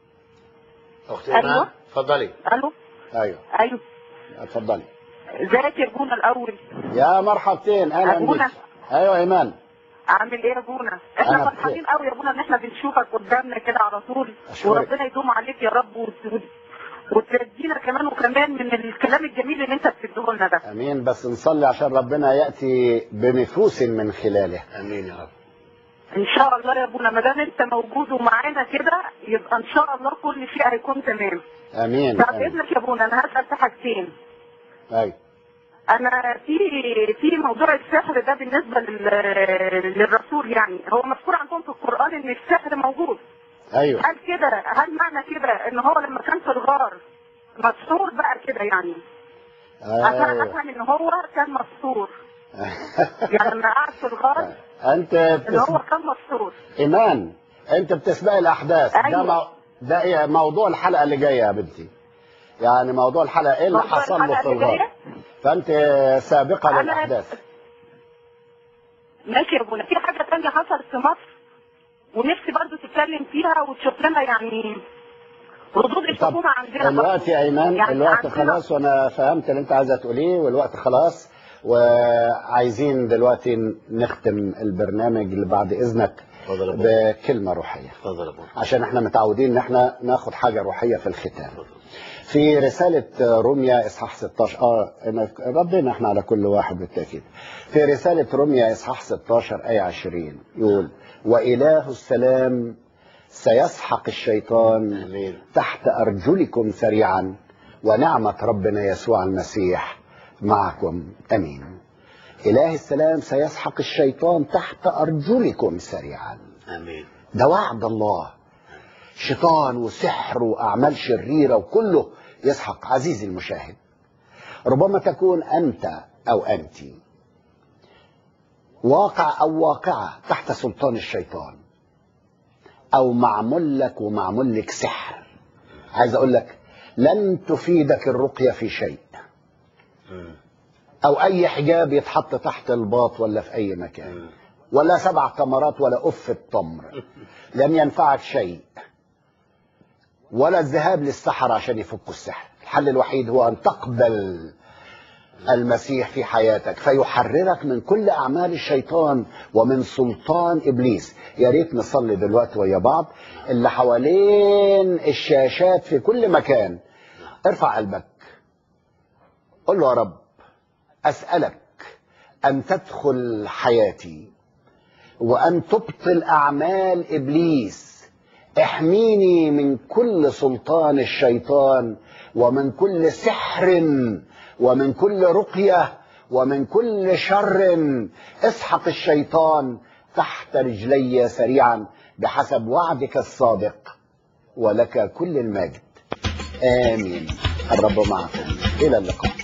اخت ايمان أيوة. تفضلي. الو. ايوه ايوه اتفضلي. ازيك يا بونا الاول؟ يا مرحبتين اهلا أبونا. بك. ايوه ايمان. عامل ايه يا بونا؟ احنا أنا فرحانين قوي يا بونا ان احنا بنشوفك قدامنا كده على طول. أشكرك. وربنا يدوم عليك يا رب وت- وتدينا كمان وكمان من الكلام الجميل اللي انت بتديه لنا ده. امين. بس نصلي عشان ربنا ياتي بنفوس من خلاله. امين يا رب. ان شاء الله يا ابونا، ما دام انت موجود ومعانا كده يبقى ان شاء الله كل شيء هيكون تمام. امين. بعد آمين. اذنك يا ابونا انا هسال في حاجتين. ايوه انا في في موضوع السحر ده بالنسبه لل- للرسول، يعني هو مذكور عندهم في القران ان السحر موجود. ايوه هل كده هل معنى كده ان هو لما كان في الغار مسحور بقى كده يعني؟ عشان ايوه افهم ان هو كان مسحور. يعني لما قعد في الغار انت ان هو بتسبق كان مسحور. ايمان، انت بتسبق الاحداث. أيوة. ده مو... ده إيه موضوع الحلقه اللي جايه يا بنتي. يعني موضوع الحلقه ايه اللي موضوع حصل له الحلقة في اللي الغار. جاية؟ فانت سابقه أنا- للاحداث. ماشي يا ابونا. في حاجه ثانيه حصلت في مصر ونفسي برضو تتكلم فيها وتشوف لنا يعني ردود طب الحكومه عندنا. الوقت يا ايمان، يعني الوقت عندنا- خلاص وانا فهمت اللي انت عايزه تقوليه والوقت خلاص، وعايزين دلوقتي نختم البرنامج اللي بعد اذنك تفضل يا ابونا. بكلمه روحيه، تفضل يا ابونا. عشان احنا متعودين ان احنا ناخد حاجه روحيه في الختام. في رسالة روميا إصحاح ستة عشر، آه ربنا احنا على كل واحد بالتأكيد. في رسالة روميا إصحاح ستة عشر آية عشرين يقول: وإله السلام سيسحق الشيطان امين. تحت أرجلكم سريعا، ونعمة ربنا يسوع المسيح معكم. أمين. إله السلام سيسحق الشيطان تحت أرجلكم سريعا. امين. ده وعد الله. شيطان وسحر وأعمال شريرة وكله يسحق. عزيزي المشاهد، ربما تكون أنت أو أنت واقع أو واقعة تحت سلطان الشيطان، أو معمول لك ومعمول لك سحر. عايز أقول لك لن تفيدك الرقية في شيء، أو أي حجاب يتحط تحت الباط ولا في أي مكان، ولا سبع كمرات ولا أف التمر، لن ينفعك شيء، ولا الذهاب للسحر عشان يفكوا السحر. الحل الوحيد هو أن تقبل المسيح في حياتك فيحررك من كل أعمال الشيطان ومن سلطان إبليس. يا ريت نصلي دلوقتي ويا بعض. اللي حوالين الشاشات في كل مكان، ارفع قلبك، قل له: يا رب أسألك أن تدخل حياتي وأن تبطل أعمال إبليس. احميني من كل سلطان الشيطان ومن كل سحر ومن كل رقية ومن كل شر. اسحق الشيطان تحت رجلي سريعا بحسب وعدك الصادق، ولك كل المجد. آمين. الرب معكم. إلى اللقاء.